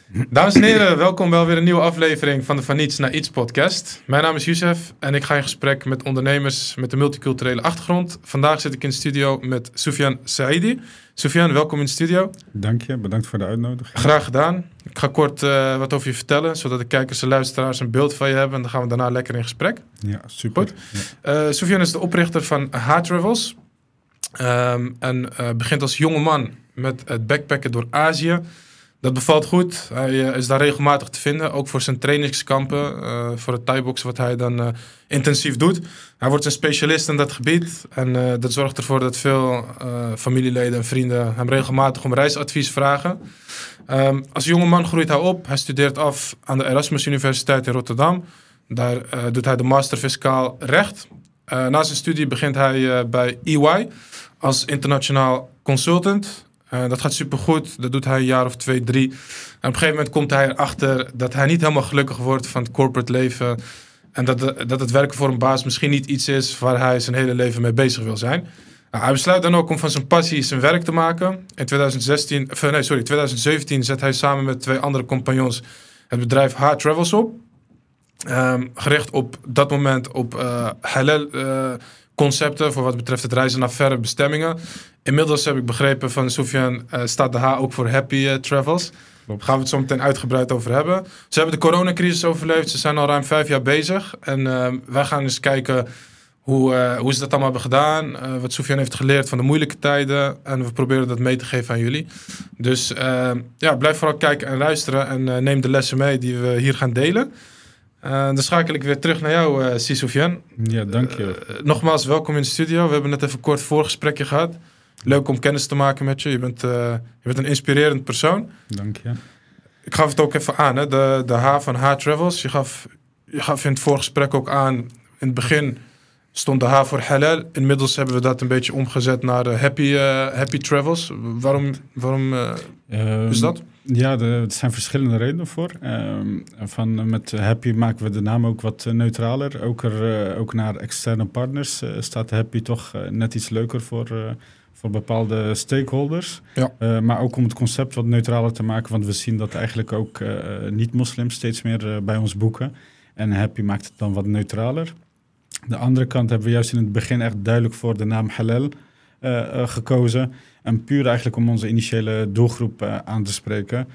Dames en heren, welkom bij weer een nieuwe aflevering van de Van Niets naar Iets podcast. Mijn naam is Youssef en ik ga in gesprek met ondernemers met een multiculturele achtergrond. Vandaag zit ik in de studio met Soufiane Saidi. Soufiane, welkom in de studio. Dank je, bedankt voor de uitnodiging. Graag gedaan. Ik ga kort wat over je vertellen, zodat de kijkers en luisteraars een beeld van je hebben. En dan gaan we daarna lekker in gesprek. Ja, super. Goed. Ja. Soufiane is de oprichter van H-Travels. En begint als jonge man met het backpacken door Azië. Dat bevalt goed. Hij is daar regelmatig te vinden. Ook voor zijn trainingskampen. Voor het thai-boksen wat hij dan intensief doet. Hij wordt een specialist in dat gebied. En dat zorgt ervoor dat veel familieleden en vrienden hem regelmatig om reisadvies vragen. Als jonge man groeit hij op. Hij studeert af aan de Erasmus Universiteit in Rotterdam. Daar doet hij de master fiscaal recht. Na zijn studie begint hij bij EY als internationaal consultant. Dat gaat supergoed. Dat doet hij een jaar of 2, 3. En op een gegeven moment komt hij erachter dat hij niet helemaal gelukkig wordt van het corporate leven. En dat het werken voor een baas misschien niet iets is waar hij zijn hele leven mee bezig wil zijn. Hij besluit dan ook om van zijn passie zijn werk te maken. In 2017 zet hij samen met 2 andere compagnons het bedrijf H-Travels op. Gericht op dat moment op halal concepten voor wat betreft het reizen naar verre bestemmingen. Inmiddels heb ik begrepen van Soufiane staat de H ook voor Happy Travels. Daar gaan we het zo meteen uitgebreid over hebben. Ze hebben de coronacrisis overleefd. Ze zijn al ruim 5 jaar bezig. En wij gaan eens kijken hoe ze dat allemaal hebben gedaan. Wat Soufiane heeft geleerd van de moeilijke tijden. En we proberen dat mee te geven aan jullie. Dus blijf vooral kijken en luisteren. En neem de lessen mee die we hier gaan delen. Dan schakel ik weer terug naar jou, Soufiane. Ja, dank je. Nogmaals, welkom in de studio. We hebben net even een kort voorgesprekje gehad. Leuk om kennis te maken met je. Je bent een inspirerend persoon. Dank je. Ik gaf het ook even aan, hè? De H van H-Travels. Je gaf in het voorgesprek ook aan. In het begin stond de H voor halal. Inmiddels hebben we dat een beetje omgezet naar Happy Travels. Waarom is dat? Ja, er zijn verschillende redenen voor. Met Happy maken we de naam ook wat neutraler. Ook naar externe partners staat Happy toch net iets leuker voor bepaalde stakeholders. Ja. Maar ook om het concept wat neutraler te maken. Want we zien dat eigenlijk ook niet-moslims steeds meer bij ons boeken. En Happy maakt het dan wat neutraler. De andere kant hebben we juist in het begin echt duidelijk voor de naam halal gekozen. En puur eigenlijk om onze initiële doelgroep aan te spreken.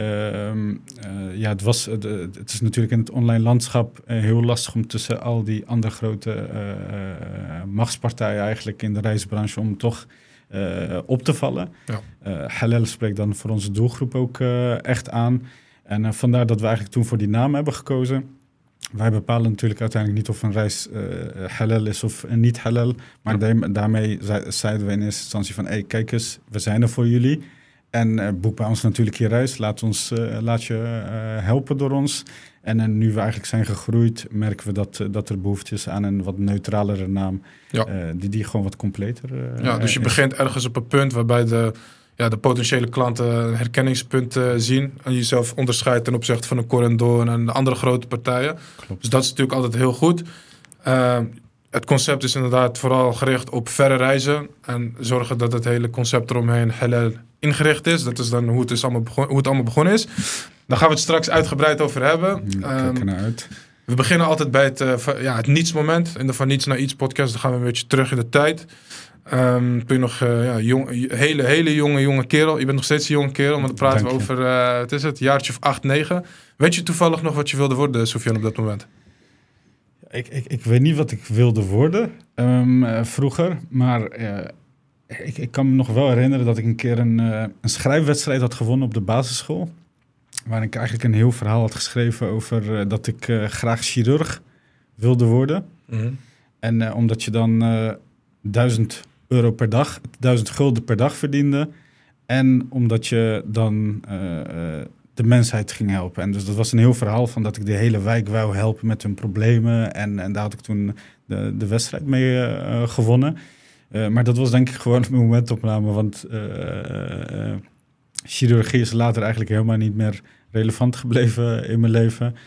Het is natuurlijk in het online landschap heel lastig om tussen al die andere grote machtspartijen eigenlijk in de reisbranche om toch op te vallen. Ja. Halal spreekt dan voor onze doelgroep ook echt aan. En vandaar dat we eigenlijk toen voor die naam hebben gekozen. Wij bepalen natuurlijk uiteindelijk niet of een reis halal is of niet halal. Maar daarmee zeiden we in eerste instantie van... kijk eens, we zijn er voor jullie. En boek bij ons natuurlijk je reis. Laat je helpen door ons. En nu we eigenlijk zijn gegroeid... merken we dat er behoefte is aan een wat neutralere naam. Ja. Die gewoon wat completer dus je begint ergens op een punt waarbij de potentiële klanten een herkenningspunt zien. En jezelf onderscheidt ten opzichte van een Corendon en de andere grote partijen. Klopt. Dus dat is natuurlijk altijd heel goed. Het concept is inderdaad vooral gericht op verre reizen. En zorgen dat het hele concept eromheen halal ingericht is. Dat is dan hoe het allemaal begonnen is. Daar gaan we het straks uitgebreid over hebben. Kijk ernaar uit. We beginnen altijd bij het nietsmoment. In de Van Niets naar Iets podcast. Dan gaan we een beetje terug in de tijd. Ben je nog hele jonge kerel. Je bent nog steeds een jonge kerel, maar dan praten we over, een jaartje of 8, 9. Weet je toevallig nog wat je wilde worden, Soufiane, op dat moment? Ik weet niet wat ik wilde worden vroeger, maar ik kan me nog wel herinneren dat ik een keer een schrijfwedstrijd had gewonnen op de basisschool. Waar ik eigenlijk een heel verhaal had geschreven over dat ik graag chirurg wilde worden. Mm-hmm. En omdat je dan 1000 euro per dag, 1000 gulden per dag verdiende. En omdat je dan de mensheid ging helpen. En dus dat was een heel verhaal van dat ik de hele wijk wou helpen met hun problemen. En daar had ik toen de wedstrijd mee gewonnen. Maar dat was denk ik gewoon een momentopname. Want chirurgie is later eigenlijk helemaal niet meer relevant gebleven in mijn leven.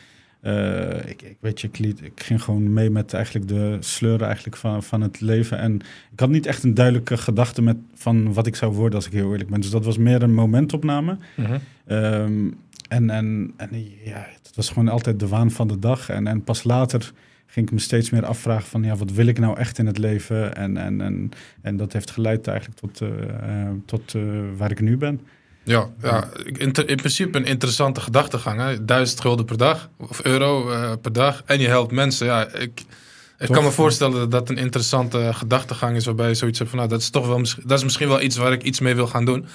Ik ging gewoon mee met eigenlijk de sleur eigenlijk van het leven. En ik had niet echt een duidelijke gedachte van wat ik zou worden als ik heel eerlijk ben. Dus dat was meer een momentopname. Uh-huh. En ja, het was gewoon altijd de waan van de dag. En pas later ging ik me steeds meer afvragen van, ja, wat wil ik nou echt in het leven? En dat heeft geleid eigenlijk tot waar ik nu ben. Ja, in principe een interessante gedachtegang. Hè? 1000 gulden per dag of euro per dag. En je helpt mensen. Ja, ik kan me voorstellen dat dat een interessante gedachtegang is. Waarbij je zoiets hebt van, nou, dat is misschien wel iets waar ik iets mee wil gaan doen.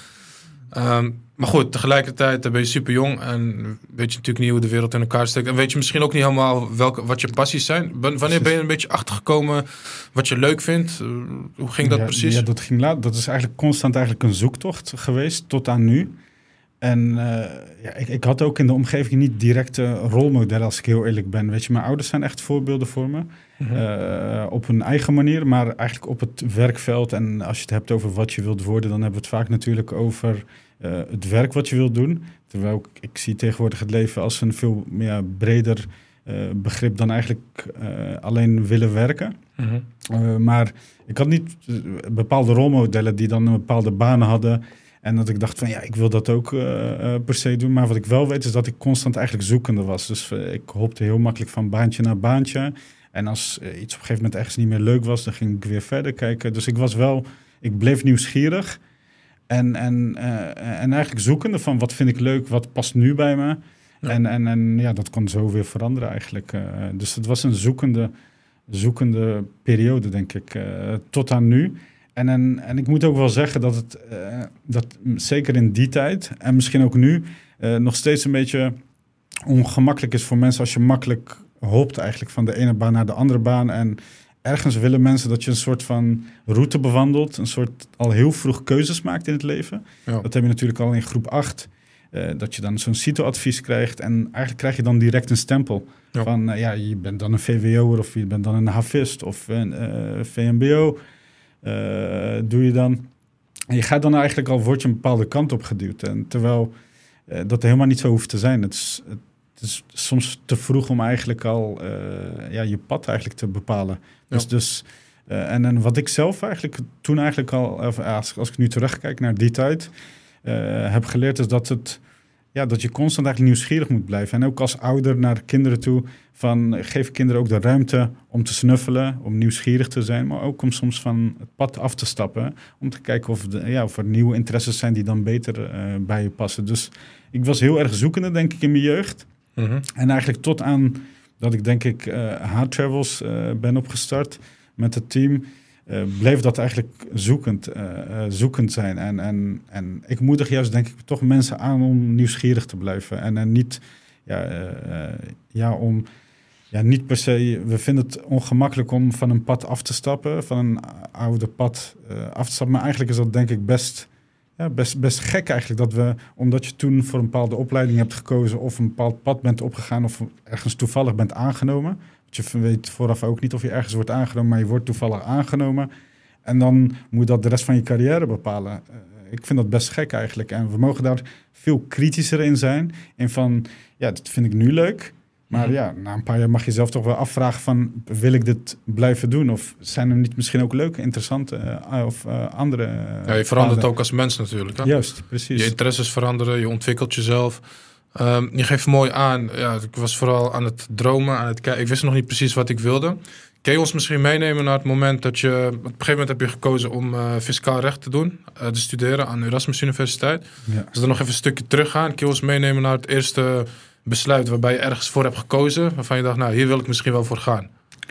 Maar goed, tegelijkertijd ben je super jong en weet je natuurlijk niet hoe de wereld in elkaar steekt. En weet je misschien ook niet helemaal wat je passies zijn. Wanneer ben je een beetje achtergekomen wat je leuk vindt? Hoe ging dat precies? Ja, dat ging laat. Dat is eigenlijk constant een zoektocht geweest tot aan nu. En ik had ook in de omgeving niet directe rolmodellen, als ik heel eerlijk ben. Weet je, mijn ouders zijn echt voorbeelden voor me. Mm-hmm. Op hun eigen manier, maar eigenlijk op het werkveld. En als je het hebt over wat je wilt worden, dan hebben we het vaak natuurlijk over het werk wat je wilt doen. Terwijl ik zie tegenwoordig het leven als een veel breder begrip dan eigenlijk alleen willen werken. Mm-hmm. Maar ik had niet bepaalde rolmodellen die dan een bepaalde banen hadden. En dat ik dacht van, ja, ik wil dat ook per se doen. Maar wat ik wel weet is dat ik constant eigenlijk zoekende was. Dus ik hopte heel makkelijk van baantje naar baantje. En als iets op een gegeven moment ergens niet meer leuk was, dan ging ik weer verder kijken. Dus ik bleef nieuwsgierig. En eigenlijk zoekende van, wat vind ik leuk, wat past nu bij me. Ja. En dat kon zo weer veranderen eigenlijk. Dus het was een zoekende periode, denk ik, tot aan nu. En ik moet ook wel zeggen dat zeker in die tijd en misschien ook nu nog steeds een beetje ongemakkelijk is voor mensen als je makkelijk hopt eigenlijk van de ene baan naar de andere baan. En ergens willen mensen dat je een soort van route bewandelt, een soort al heel vroeg keuzes maakt in het leven. Ja. Dat heb je natuurlijk al in groep 8, dat je dan zo'n CITO-advies krijgt en eigenlijk krijg je dan direct een stempel. Ja. Van je bent dan een VWO'er of je bent dan een havist of een VMBO. Doe je dan. En je gaat dan eigenlijk word je een bepaalde kant op geduwd. En terwijl dat helemaal niet zo hoeft te zijn. Het is soms te vroeg om eigenlijk al je pad eigenlijk te bepalen. Ja. Dus en wat ik zelf eigenlijk toen eigenlijk al, als ik nu terugkijk naar die tijd, heb geleerd is dat je constant eigenlijk nieuwsgierig moet blijven. En ook als ouder naar kinderen toe, geef kinderen ook de ruimte om te snuffelen, om nieuwsgierig te zijn, maar ook om soms van het pad af te stappen, om te kijken of er nieuwe interesses zijn die dan beter bij je passen. Dus ik was heel erg zoekende, denk ik, in mijn jeugd. Mm-hmm. En eigenlijk tot aan dat ik, denk ik, H-Travels ben opgestart met het team, bleef dat eigenlijk zoekend zijn. En ik moedig juist, denk ik, toch mensen aan om nieuwsgierig te blijven. En niet, niet per se. We vinden het ongemakkelijk om van een pad af te stappen, van een oude pad af te stappen. Maar eigenlijk is dat, denk ik, best gek eigenlijk. Omdat je toen voor een bepaalde opleiding hebt gekozen of een bepaald pad bent opgegaan of ergens toevallig bent aangenomen. Je weet vooraf ook niet of je ergens wordt aangenomen, maar je wordt toevallig aangenomen. En dan moet je dat de rest van je carrière bepalen. Ik vind dat best gek eigenlijk. En we mogen daar veel kritischer in zijn. En van, dat vind ik nu leuk. Maar na een paar jaar mag je zelf toch wel afvragen van, wil ik dit blijven doen? Of zijn er niet misschien ook leuke, interessante andere je verandert paden ook als mens natuurlijk. Hè? Juist, precies. Je interesses veranderen, je ontwikkelt jezelf. Je geeft mooi aan, ik was vooral aan het dromen, aan het kijken. Ik wist nog niet precies wat ik wilde. Kun je ons misschien meenemen naar het moment dat je, op een gegeven moment heb je gekozen om fiscaal recht te doen, te studeren aan de Erasmus Universiteit. Ja. Dus dan nog even een stukje teruggaan. Kun je ons meenemen naar het eerste besluit waarbij je ergens voor hebt gekozen, waarvan je dacht, nou, hier wil ik misschien wel voor gaan?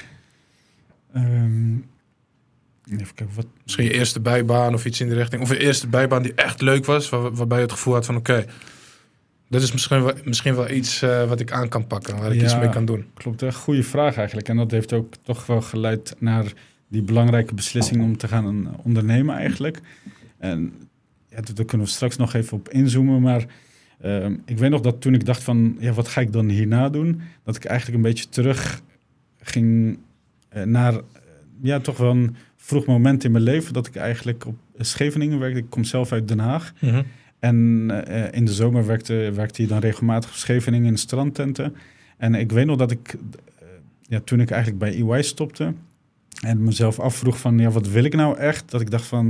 Even kijken, wat... Misschien je eerste bijbaan of iets in die richting. Of je eerste bijbaan die echt leuk was, waarbij je het gevoel had van, oké, dit is misschien wel iets wat ik aan kan pakken, waar ik iets mee kan doen. Klopt, een goede vraag eigenlijk. En dat heeft ook toch wel geleid naar die belangrijke beslissing om te gaan ondernemen eigenlijk. En daar kunnen we straks nog even op inzoomen. Maar ik weet nog dat toen ik dacht van, wat ga ik dan hierna doen? Dat ik eigenlijk een beetje terug ging naar toch wel een vroeg moment in mijn leven. Dat ik eigenlijk op Scheveningen werkte. Ik kom zelf uit Den Haag. Mm-hmm. En in de zomer werkte hij dan regelmatig op Scheveningen in strandtenten. En ik weet nog dat ik, toen ik eigenlijk bij EY stopte en mezelf afvroeg van, wat wil ik nou echt? Dat ik dacht van,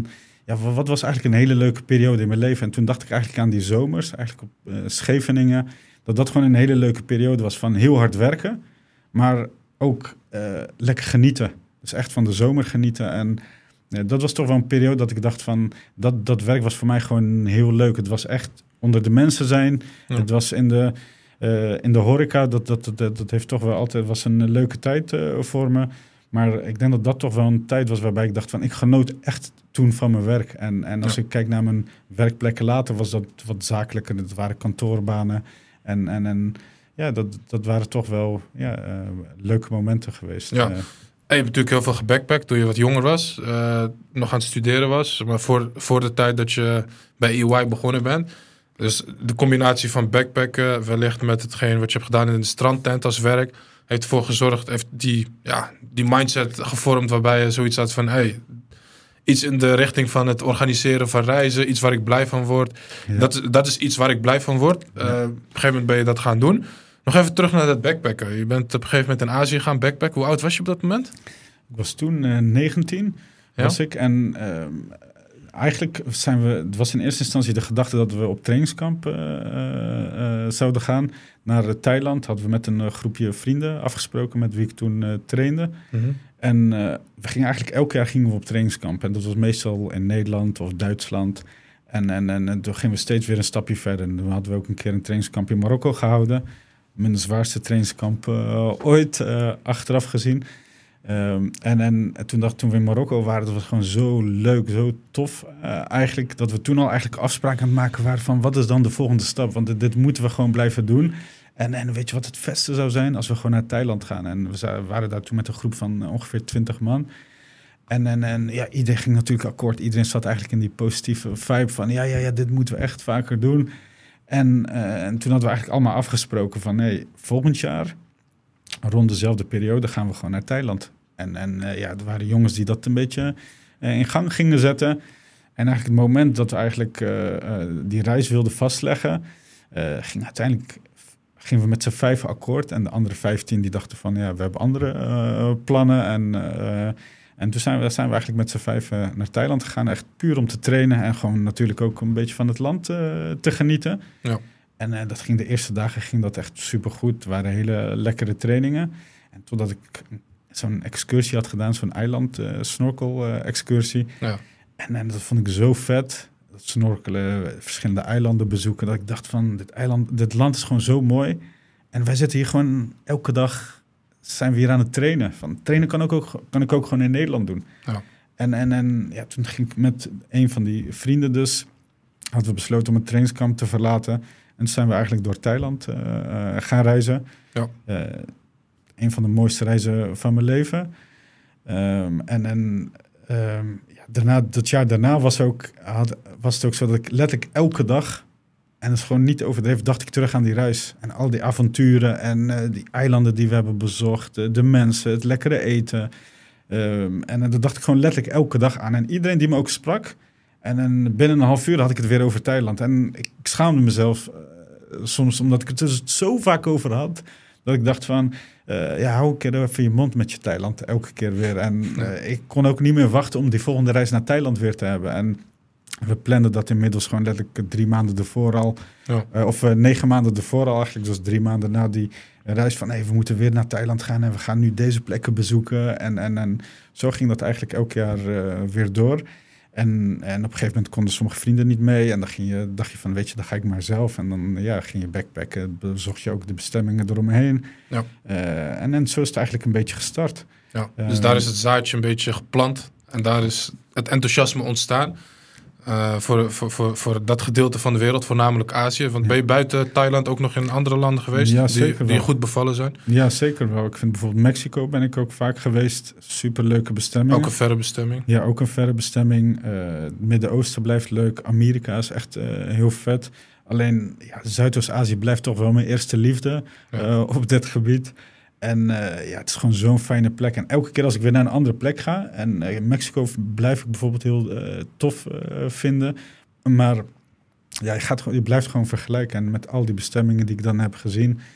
wat was eigenlijk een hele leuke periode in mijn leven? En toen dacht ik eigenlijk aan die zomers, eigenlijk op Scheveningen, dat gewoon een hele leuke periode was van heel hard werken, maar ook lekker genieten. Dus echt van de zomer genieten. En dat was toch wel een periode dat ik dacht van, dat werk was voor mij gewoon heel leuk. Het was echt onder de mensen zijn. Ja. Het was in de horeca, dat heeft toch wel altijd, was een leuke tijd voor me. Maar ik denk dat toch wel een tijd was waarbij ik dacht van, ik genoot echt toen van mijn werk. En als ik kijk naar mijn werkplekken later, was dat wat zakelijker. Het waren kantoorbanen. En dat waren toch wel leuke momenten geweest. Ja. Je hebt natuurlijk heel veel gebackpackt toen je wat jonger was. Nog aan het studeren was. Maar voor de tijd dat je bij EY begonnen bent. Dus de combinatie van backpacken, wellicht met hetgeen wat je hebt gedaan in de strandtent als werk, heeft ervoor gezorgd, heeft die mindset gevormd waarbij je zoiets had van, iets in de richting van het organiseren van reizen, iets waar ik blij van word. Ja. Dat is iets waar ik blij van word. Op een gegeven moment ben je dat gaan doen. Nog even terug naar dat backpacken. Je bent op een gegeven moment in Azië gaan backpacken. Hoe oud was je op dat moment? Ik was toen 19, was ik. En eigenlijk het was in eerste instantie de gedachte dat we op trainingskamp zouden gaan. Naar Thailand hadden we met een groepje vrienden afgesproken met wie ik toen trainde. Mm-hmm. En we gingen eigenlijk elk jaar op trainingskamp. En dat was meestal in Nederland of Duitsland. En toen gingen we steeds weer een stapje verder. En toen hadden we ook een keer een trainingskamp in Marokko gehouden. Mijn zwaarste trainingskamp ooit, achteraf gezien. En toen we in Marokko waren, dat was gewoon zo leuk, zo tof eigenlijk, dat we toen al eigenlijk afspraken aan het maken waren van wat is dan de volgende stap? Want dit moeten we gewoon blijven doen. En weet je wat het beste zou zijn als we gewoon naar Thailand gaan? En we waren daar toen met een groep van ongeveer 20 man. En iedereen ging natuurlijk akkoord. Iedereen zat eigenlijk in die positieve vibe van ja, dit moeten we echt vaker doen. En toen hadden we eigenlijk allemaal afgesproken van volgend jaar, rond dezelfde periode, gaan we gewoon naar Thailand. En er waren jongens die dat een beetje in gang gingen zetten. En eigenlijk het moment dat we eigenlijk die reis wilden vastleggen, gingen we met z'n 5 akkoord. En de andere 15 die dachten van we hebben andere plannen. En toen zijn we eigenlijk met z'n 5 naar Thailand gegaan. Echt puur om te trainen en gewoon natuurlijk ook een beetje van het land te genieten. Ja. En dat ging de eerste dagen dat echt supergoed. Het waren hele lekkere trainingen. En totdat ik zo'n excursie had gedaan, zo'n eiland snorkel-excursie. Ja. En dat vond ik zo vet. Dat snorkelen, verschillende eilanden bezoeken. Dat ik dacht van, dit land is gewoon zo mooi. En wij zitten hier gewoon elke dag, zijn we hier aan het trainen. Van trainen kan ik ook gewoon in Nederland doen. Ja. En toen ging ik met een van die vrienden dus, hadden we besloten om het trainingskamp te verlaten. En toen zijn we eigenlijk door Thailand gaan reizen. Ja. Een van de mooiste reizen van mijn leven. Daarna, dat jaar daarna was het ook zo dat ik letterlijk elke dag, en dat is gewoon niet overdreven, dacht ik terug aan die reis. En al die avonturen en die eilanden die we hebben bezocht, de mensen, het lekkere eten. En dat dacht ik gewoon letterlijk elke dag aan. En iedereen die me ook sprak, en binnen een half uur had ik het weer over Thailand. En ik schaamde mezelf soms, omdat ik het er zo vaak over had, dat ik dacht van, hou een keer even je mond met je Thailand, elke keer weer. En ik kon ook niet meer wachten om die volgende reis naar Thailand weer te hebben. En we planden dat inmiddels gewoon letterlijk 3 maanden ervoor al. Ja. Of 9 maanden ervoor al eigenlijk. Dus 3 maanden na die reis van, we moeten weer naar Thailand gaan en we gaan nu deze plekken bezoeken. En zo ging dat eigenlijk elk jaar weer door. En op een gegeven moment konden sommige vrienden niet mee. En dan dacht je van, dan ga ik maar zelf. En dan ging je backpacken. Bezocht je ook de bestemmingen eromheen. Ja. En zo is het eigenlijk een beetje gestart. Ja, dus daar is het zaadje een beetje geplant. En daar is het enthousiasme ontstaan. Voor dat gedeelte van de wereld, voornamelijk Azië. Want ben je buiten Thailand ook nog in andere landen geweest die goed bevallen zijn? Ja, zeker wel. Ik vind bijvoorbeeld Mexico ben ik ook vaak geweest. Superleuke bestemming. Ook een verre bestemming? Ja, ook een verre bestemming. Het Midden-Oosten blijft leuk. Amerika is echt heel vet. Alleen Zuidoost-Azië blijft toch wel mijn eerste liefde op dit gebied. En het is gewoon zo'n fijne plek. En elke keer als ik weer naar een andere plek ga, en Mexico blijf ik bijvoorbeeld heel tof vinden. Maar je blijft gewoon vergelijken. En met al die bestemmingen die ik dan heb gezien,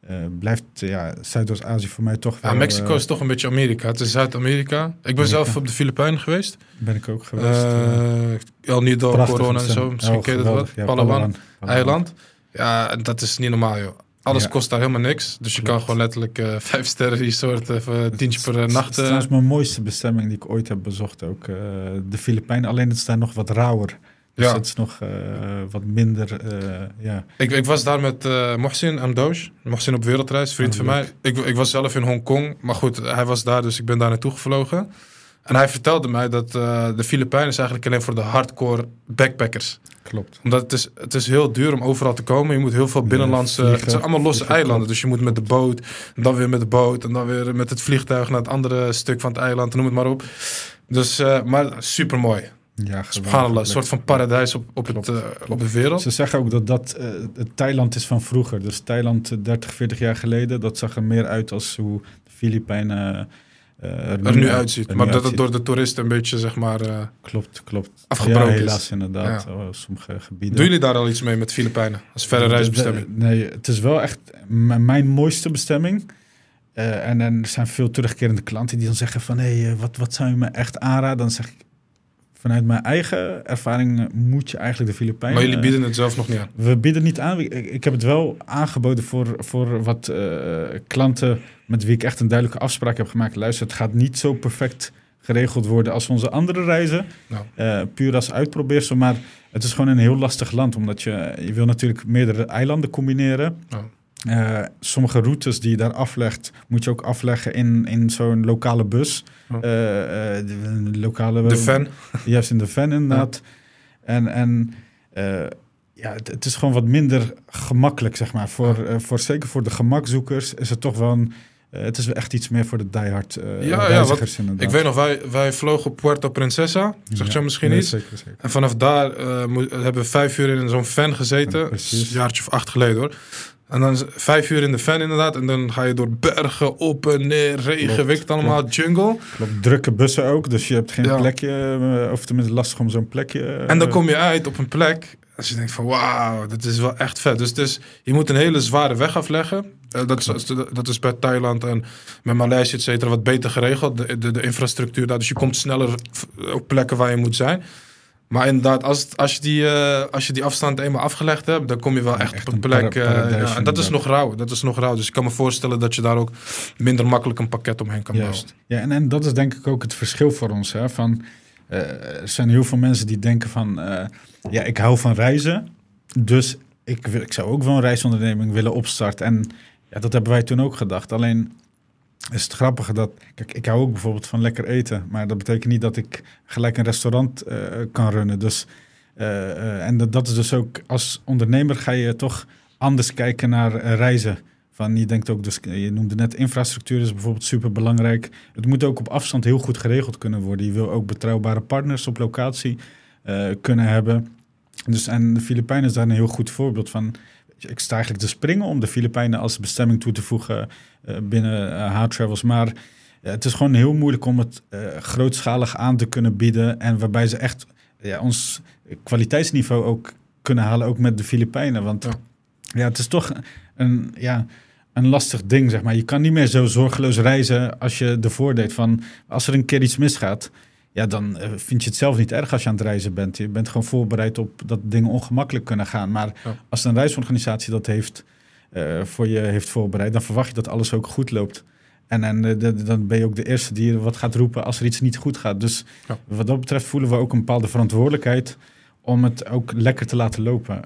blijft Zuidoost-Azië voor mij toch wel... Mexico is toch een beetje Amerika. Het is Zuid-Amerika. Ik ben zelf op de Filipijnen geweest. Ben ik ook geweest. El Nido, Prachtig Corona en zo. Misschien ken je dat wat. Ja, Palawan, eiland. Ja, dat is niet normaal, joh. Alles kost daar helemaal niks. Dus je kan gewoon letterlijk 5 sterren resort even 10 per nacht. Het is trouwens mijn mooiste bestemming die ik ooit heb bezocht ook. De Filipijnen. Alleen het is daar nog wat rauwer. Dus het is nog wat minder, Ik was daar met Mohsin Amdosh. Mohsin op wereldreis, vriend van mij. Ik was zelf in Hongkong. Maar goed, hij was daar, dus ik ben daar naartoe gevlogen. En hij vertelde mij dat de Filipijnen is eigenlijk alleen voor de hardcore backpackers. Klopt. Omdat het is heel duur om overal te komen. Je moet heel veel binnenlandse... het zijn allemaal losse eilanden. Dus je moet met de boot, en dan weer met de boot... en dan weer met het vliegtuig naar het andere stuk van het eiland. Noem het maar op. Dus, maar super mooi. Ja, een soort van paradijs op de wereld. Ze zeggen ook dat het Thailand is van vroeger. Dus Thailand 30, 40 jaar geleden... dat zag er meer uit als hoe de Filipijnen... er nu uitziet. Maar dat het door de toeristen een beetje, zeg maar... Klopt. Afgebroken is. Helaas inderdaad. Ja. Sommige gebieden. Doen jullie daar al iets mee met Filipijnen? Als verre reisbestemming? Nee, het is wel echt mijn mooiste bestemming. En er zijn veel terugkerende klanten die dan zeggen van... wat zou je me echt aanraden? Dan zeg ik... Vanuit mijn eigen ervaring moet je eigenlijk de Filipijnen... Maar jullie bieden het zelf nog niet aan? We bieden niet aan. Ik heb het wel aangeboden voor wat klanten... met wie ik echt een duidelijke afspraak heb gemaakt. Luister, het gaat niet zo perfect geregeld worden als onze andere reizen. Puur als uitprobeersel. Maar het is gewoon een heel lastig land. Omdat je wil natuurlijk meerdere eilanden combineren. Sommige routes die je daar aflegt... moet je ook afleggen in zo'n lokale bus. De van? Juist in de van inderdaad. Het is gewoon wat minder gemakkelijk, zeg maar. Zeker voor de gemakzoekers is het toch wel het is wel echt iets meer voor de diehard reizigers inderdaad. Ik weet nog, wij vlogen op Puerto Princesa. Zeg je misschien iets? Zeker. En vanaf daar hebben we 5 uur in zo'n van gezeten. Een jaartje of 8 geleden hoor. En dan 5 uur in de van inderdaad. En dan ga je door bergen, op en neer, regen, wikt allemaal, jungle. Klopt, drukke bussen ook. Dus je hebt geen plekje, of tenminste lastig om zo'n plekje. En dan kom je uit op een plek. Als je denkt van wauw, dat is wel echt vet. Dus je moet een hele zware weg afleggen. Dat is bij Thailand en met Maleisië et cetera wat beter geregeld. De infrastructuur daar. Dus je komt sneller op plekken waar je moet zijn. Maar inderdaad, als je die afstand eenmaal afgelegd hebt, dan kom je wel echt op een plek. En dat is nog rauw. Dus ik kan me voorstellen dat je daar ook minder makkelijk een pakket omheen kan bouwen. Ja, en dat is denk ik ook het verschil voor ons. Hè, er zijn heel veel mensen die denken van... ik hou van reizen, dus ik zou ook wel een reisonderneming willen opstarten. En dat hebben wij toen ook gedacht. Alleen is het grappige dat... Kijk, ik hou ook bijvoorbeeld van lekker eten. Maar dat betekent niet dat ik gelijk een restaurant kan runnen. Dus, en dat is dus ook... Als ondernemer ga je toch anders kijken naar reizen. Je denkt ook, dus je noemde net infrastructuur is bijvoorbeeld super belangrijk. Het moet ook op afstand heel goed geregeld kunnen worden. Je wil ook betrouwbare partners op locatie kunnen hebben. Dus, en de Filipijnen is daar een heel goed voorbeeld van. Ik sta eigenlijk te springen om de Filipijnen als bestemming toe te voegen binnen H-Travels. Maar het is gewoon heel moeilijk om het grootschalig aan te kunnen bieden. En waarbij ze echt ons kwaliteitsniveau ook kunnen halen, ook met de Filipijnen. Want het is toch een lastig ding, zeg maar. Je kan niet meer zo zorgeloos reizen als je ervoor deed. Van, als er een keer iets misgaat, dan vind je het zelf niet erg als je aan het reizen bent. Je bent gewoon voorbereid op dat dingen ongemakkelijk kunnen gaan. Maar als een reisorganisatie dat voor je heeft voorbereid, dan verwacht je dat alles ook goed loopt. En dan ben je ook de eerste die wat gaat roepen als er iets niet goed gaat. Dus wat dat betreft voelen we ook een bepaalde verantwoordelijkheid om het ook lekker te laten lopen.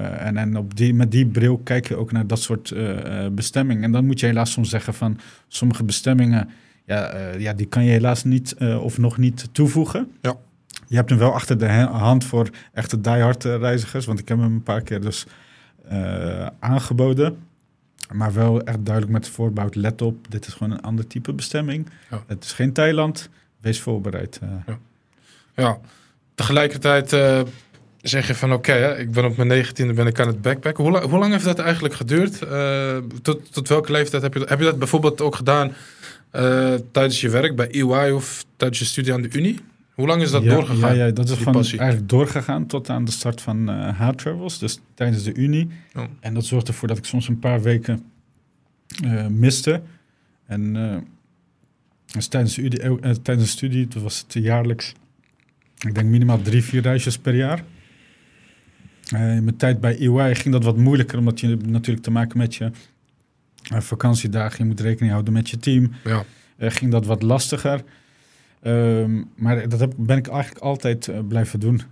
Met die bril kijk je ook naar dat soort bestemmingen. En dan moet je helaas soms zeggen van sommige bestemmingen, die kan je helaas niet of nog niet toevoegen. Ja. Je hebt hem wel achter de hand voor echte diehard reizigers, want ik heb hem een paar keer dus aangeboden. Maar wel echt duidelijk met voorbouwd, let op, dit is gewoon een ander type bestemming. Ja. Het is geen Thailand, wees voorbereid. Tegelijkertijd zeg je van oké, ik ben op mijn 19e ben ik aan het backpacken. Hoe lang heeft dat eigenlijk geduurd? Tot welke leeftijd heb je dat bijvoorbeeld ook gedaan tijdens je werk bij EY of tijdens je studie aan de Unie? Hoe lang is dat doorgegaan? Ja, dat is eigenlijk doorgegaan tot aan de start van H-Travels, dus tijdens de Unie. Oh. En dat zorgde ervoor dat ik soms een paar weken miste. En dus tijdens de studie, dat was het jaarlijks, ik denk minimaal 3-4 reisjes per jaar. In mijn tijd bij EY ging dat wat moeilijker, omdat je natuurlijk te maken met je vakantiedagen, je moet rekening houden met je team. Ja. Ging dat wat lastiger. Maar dat ben ik eigenlijk altijd blijven doen.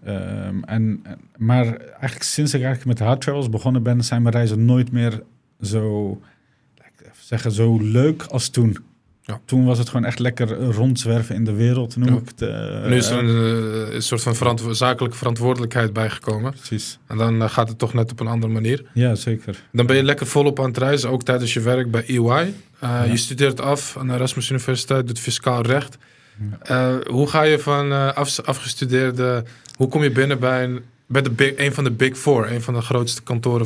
Maar eigenlijk sinds ik eigenlijk met Hard Travels begonnen ben, zijn mijn reizen nooit meer zo leuk als toen. Ja. Toen was het gewoon echt lekker rondzwerven in de wereld, noem ik het. Nu is er een soort van zakelijke verantwoordelijkheid bijgekomen. Precies. En dan gaat het toch net op een andere manier. Ja, zeker. Dan ben je lekker volop aan het reizen, ook tijdens je werk bij EY. Je studeert af aan de Erasmus Universiteit, doet fiscaal recht. Ja. Hoe ga je van afgestudeerde... Hoe kom je binnen bij een van de Big Four, een van de grootste kantoren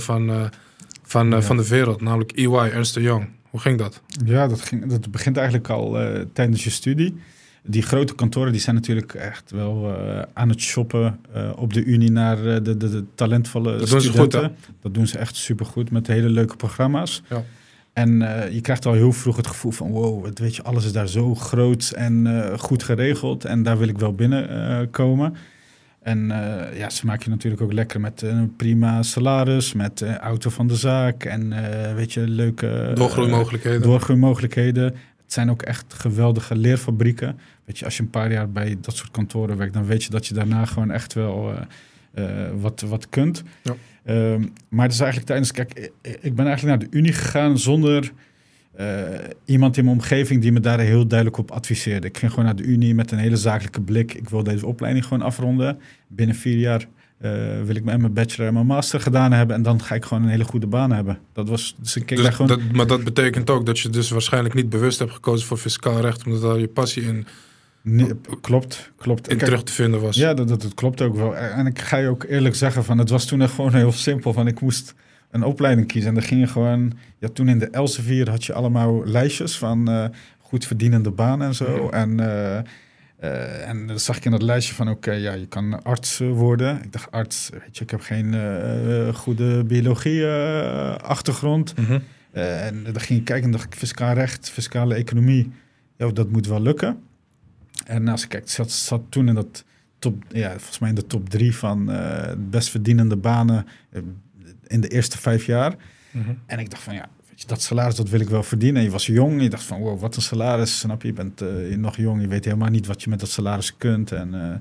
van de wereld, namelijk EY, Ernst & Young. Hoe ging dat? Ja, dat begint eigenlijk al tijdens je studie. Die grote kantoren die zijn natuurlijk echt wel aan het shoppen op de Unie naar de talentvolle studenten. Doen ze goed, hè? Dat doen ze echt supergoed met hele leuke programma's. Ja. En je krijgt al heel vroeg het gevoel van wow, weet je, alles is daar zo groot en goed geregeld. En daar wil ik wel binnenkomen. En ze maken je natuurlijk ook lekker met een prima salaris, met auto van de zaak en weet je, leuke doorgroeimogelijkheden. Het zijn ook echt geweldige leerfabrieken. Weet je, als je een paar jaar bij dat soort kantoren werkt, dan weet je dat je daarna gewoon echt wel wat kunt. Ja. Maar het is eigenlijk ik ben eigenlijk naar de Unie gegaan zonder iemand in mijn omgeving die me daar heel duidelijk op adviseerde. Ik ging gewoon naar de Unie met een hele zakelijke blik. Ik wil deze opleiding gewoon afronden. Binnen 4 jaar wil ik mijn bachelor en mijn master gedaan hebben. En dan ga ik gewoon een hele goede baan hebben. Dat was, dus ik keek daar gewoon... Maar dat betekent ook dat je dus waarschijnlijk niet bewust hebt gekozen voor fiscaal recht, omdat daar je passie in... Klopt. In terug te vinden was. Ja, dat klopt ook wel. En ik ga je ook eerlijk zeggen, van het was toen echt gewoon heel simpel. Van ik moest een opleiding kiezen. En dan ging je gewoon... Ja, toen in de Elsevier had je allemaal lijstjes van goed verdienende banen en zo. Mm-hmm. En dan zag ik in dat lijstje van je kan arts worden. Ik dacht, arts, weet je, ik heb geen goede biologie achtergrond. Mm-hmm. En dan ging ik kijken en dacht ik, fiscaal recht, fiscale economie. Ja, dat moet wel lukken. En als ik kijk, zat toen in dat volgens mij in de top 3 van best verdienende banen in de eerste 5 jaar. Mm-hmm. En ik dacht van weet je, dat salaris, dat wil ik wel verdienen. En je was jong, je dacht van wow, wat een salaris, snap je? Je bent nog jong, je weet helemaal niet wat je met dat salaris kunt. En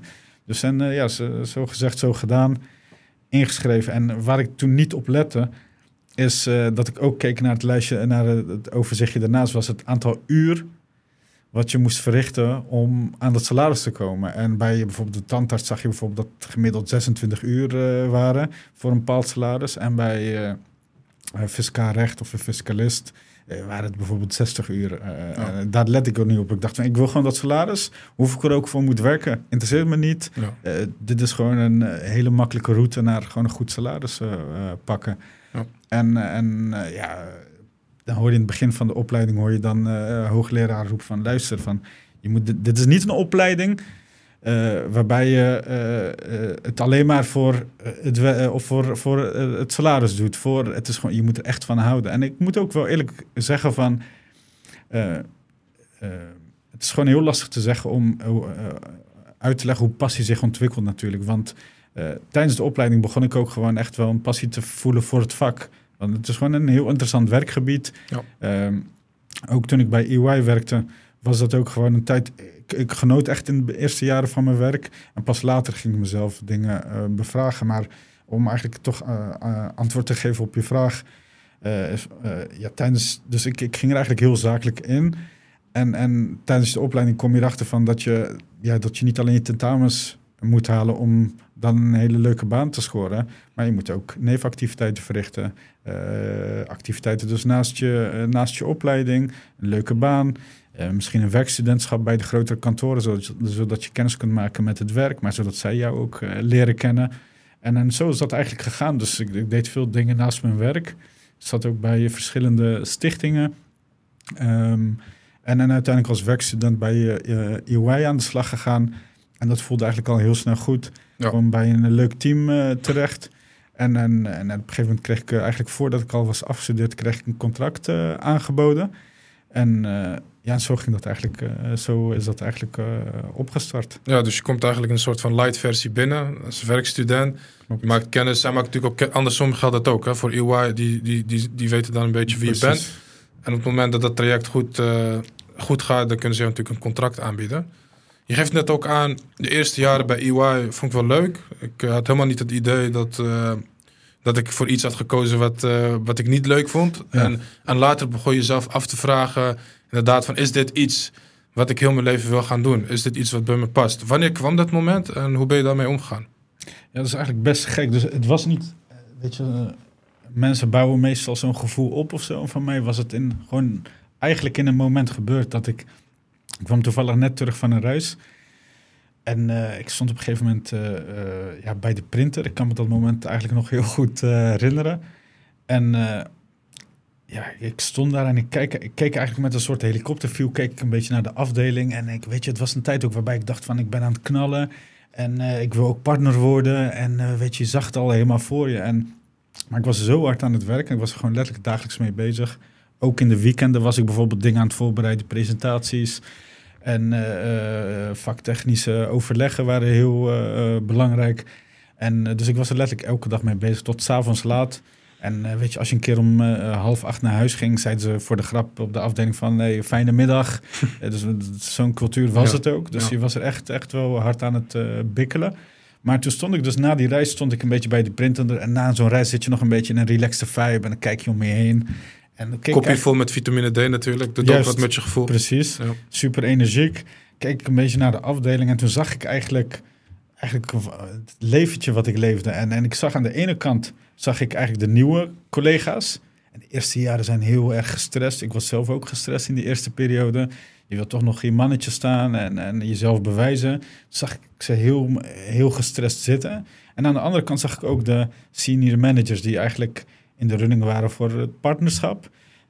zo gezegd, zo gedaan, ingeschreven. En waar ik toen niet op lette, is dat ik ook keek naar het lijstje, naar het overzichtje daarnaast, was het aantal uur wat je moest verrichten om aan dat salaris te komen. En bij bijvoorbeeld de tandarts zag je bijvoorbeeld dat gemiddeld 26 uur waren voor een bepaald salaris. En bij fiscaal recht of een fiscalist waren het bijvoorbeeld 60 uur. Daar let ik ook niet op. Ik dacht, ik wil gewoon dat salaris. Hoef ik er ook voor moet werken. Interesseert me niet. Ja. Dit is gewoon een hele makkelijke route naar gewoon een goed salaris pakken. Ja. En dan hoor je in het begin van de opleiding hoogleraar roepen van luister, van dit is niet een opleiding waarbij je het alleen maar voor het salaris doet. Het is gewoon, je moet er echt van houden. En ik moet ook wel eerlijk zeggen van het is gewoon heel lastig te zeggen om uit te leggen hoe passie zich ontwikkelt natuurlijk. Want tijdens de opleiding begon ik ook gewoon echt wel een passie te voelen voor het vak. Want het is gewoon een heel interessant werkgebied. Ja. Ook toen ik bij EY werkte, was dat ook gewoon een tijd... Ik genoot echt in de eerste jaren van mijn werk. En pas later ging ik mezelf dingen bevragen. Maar om eigenlijk toch antwoord te geven op je vraag... Dus ik ging er eigenlijk heel zakelijk in. En tijdens de opleiding kom je erachter van dat je niet alleen je tentamens moet halen om dan een hele leuke baan te scoren. Maar je moet ook nevenactiviteiten verrichten. Activiteiten dus naast je opleiding. Een leuke baan. Misschien een werkstudentschap bij de grotere kantoren. Zodat je kennis kunt maken met het werk. Maar zodat zij jou ook leren kennen. En zo is dat eigenlijk gegaan. Dus ik deed veel dingen naast mijn werk. Ik zat ook bij verschillende stichtingen. En dan uiteindelijk als werkstudent bij EY aan de slag gegaan. En dat voelde eigenlijk al heel snel goed. Ja. Kwam bij een leuk team terecht. En op een gegeven moment kreeg ik eigenlijk voordat ik al was afgestudeerd, kreeg ik een contract aangeboden. En zo ging dat eigenlijk, zo is dat eigenlijk opgestart. Ja, dus je komt eigenlijk een soort van light versie binnen als werkstudent. Klopt. Je maakt kennis. Zij maakt natuurlijk ook andersom geldt dat ook. Hè? Voor EY, die weten dan een beetje wie je bent. En op het moment dat dat traject goed gaat, dan kunnen ze natuurlijk een contract aanbieden. Je geeft net ook aan, de eerste jaren bij EY vond ik wel leuk. Ik had helemaal niet het idee dat ik voor iets had gekozen wat ik niet leuk vond. Ja. En later begon je jezelf af te vragen, inderdaad, van is dit iets wat ik heel mijn leven wil gaan doen? Is dit iets wat bij me past? Wanneer kwam dat moment en hoe ben je daarmee omgegaan? Ja, dat is eigenlijk best gek. Dus het was niet, weet je, mensen bouwen meestal zo'n gevoel op of zo. En van mij was het gewoon eigenlijk in een moment gebeurd dat ik kwam toevallig net terug van een reis. En ik stond op een gegeven moment bij de printer. Ik kan me dat moment eigenlijk nog heel goed herinneren. En ik stond daar en ik keek eigenlijk met een soort helikopterview, keek ik een beetje naar de afdeling. En het was een tijd ook waarbij ik dacht van ik ben aan het knallen. En ik wil ook partner worden. En je zag het al helemaal voor je. Maar ik was zo hard aan het werken. Ik was er gewoon letterlijk dagelijks mee bezig. Ook in de weekenden was ik bijvoorbeeld dingen aan het voorbereiden, presentaties. En vaktechnische overleggen waren heel belangrijk. En dus ik was er letterlijk elke dag mee bezig, tot 's avonds laat. En als je een keer om 7:30 naar huis ging, zeiden ze voor de grap op de afdeling van nee, fijne middag. Dus zo'n cultuur was het ook. Dus je was er echt wel hard aan het bikkelen. Maar toen stond ik dus na die reis een beetje bij de printer. En na zo'n reis zit je nog een beetje in een relaxed vibe. En dan kijk je om je heen. Kopje vol met vitamine D natuurlijk. Doet ook wat met je gevoel. Precies. Ja. Super energiek. Keek ik een beetje naar de afdeling. En toen zag ik eigenlijk het leventje wat ik leefde. En ik zag aan de ene kant eigenlijk de nieuwe collega's. En de eerste jaren zijn heel erg gestrest. Ik was zelf ook gestrest in die eerste periode. Je wilt toch nog geen mannetje staan en jezelf bewijzen. Toen zag ik ze heel gestrest zitten. En aan de andere kant zag ik ook de senior managers die eigenlijk in de running waren voor het partnerschap.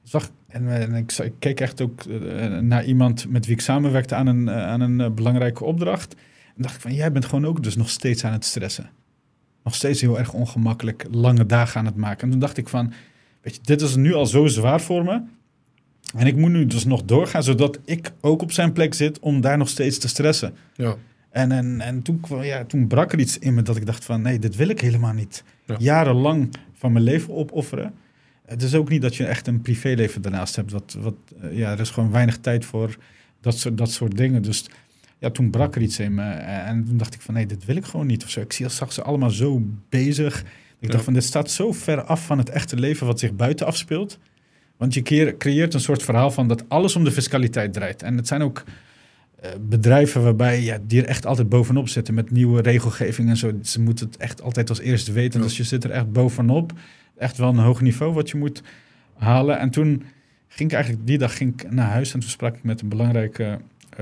Ik keek echt ook naar iemand met wie ik samenwerkte aan een belangrijke opdracht. En dacht ik van, jij bent gewoon ook dus nog steeds aan het stressen. Nog steeds heel erg ongemakkelijk, lange dagen aan het maken. En toen dacht ik van, dit is nu al zo zwaar voor me. En ik moet nu dus nog doorgaan, zodat ik ook op zijn plek zit om daar nog steeds te stressen. Ja. En toen brak er iets in me dat ik dacht van, nee, dit wil ik helemaal niet. Ja. Jarenlang van mijn leven opofferen. Het is ook niet dat je echt een privéleven daarnaast hebt. Er is gewoon weinig tijd voor dat soort dingen. Dus toen brak er iets in me. En toen dacht ik van, nee, dit wil ik gewoon niet. Of zo. Ik zag ze allemaal zo bezig. Ik dacht van, dit staat zo ver af van het echte leven wat zich buiten afspeelt. Want je creëert een soort verhaal van dat alles om de fiscaliteit draait. En het zijn ook bedrijven waarbij die er echt altijd bovenop zitten met nieuwe regelgeving en zo. Ze moeten het echt altijd als eerste weten. Ja. Dus je zit er echt bovenop. Echt wel een hoog niveau wat je moet halen. En toen ging ik eigenlijk die dag naar huis en toen sprak ik met een belangrijke,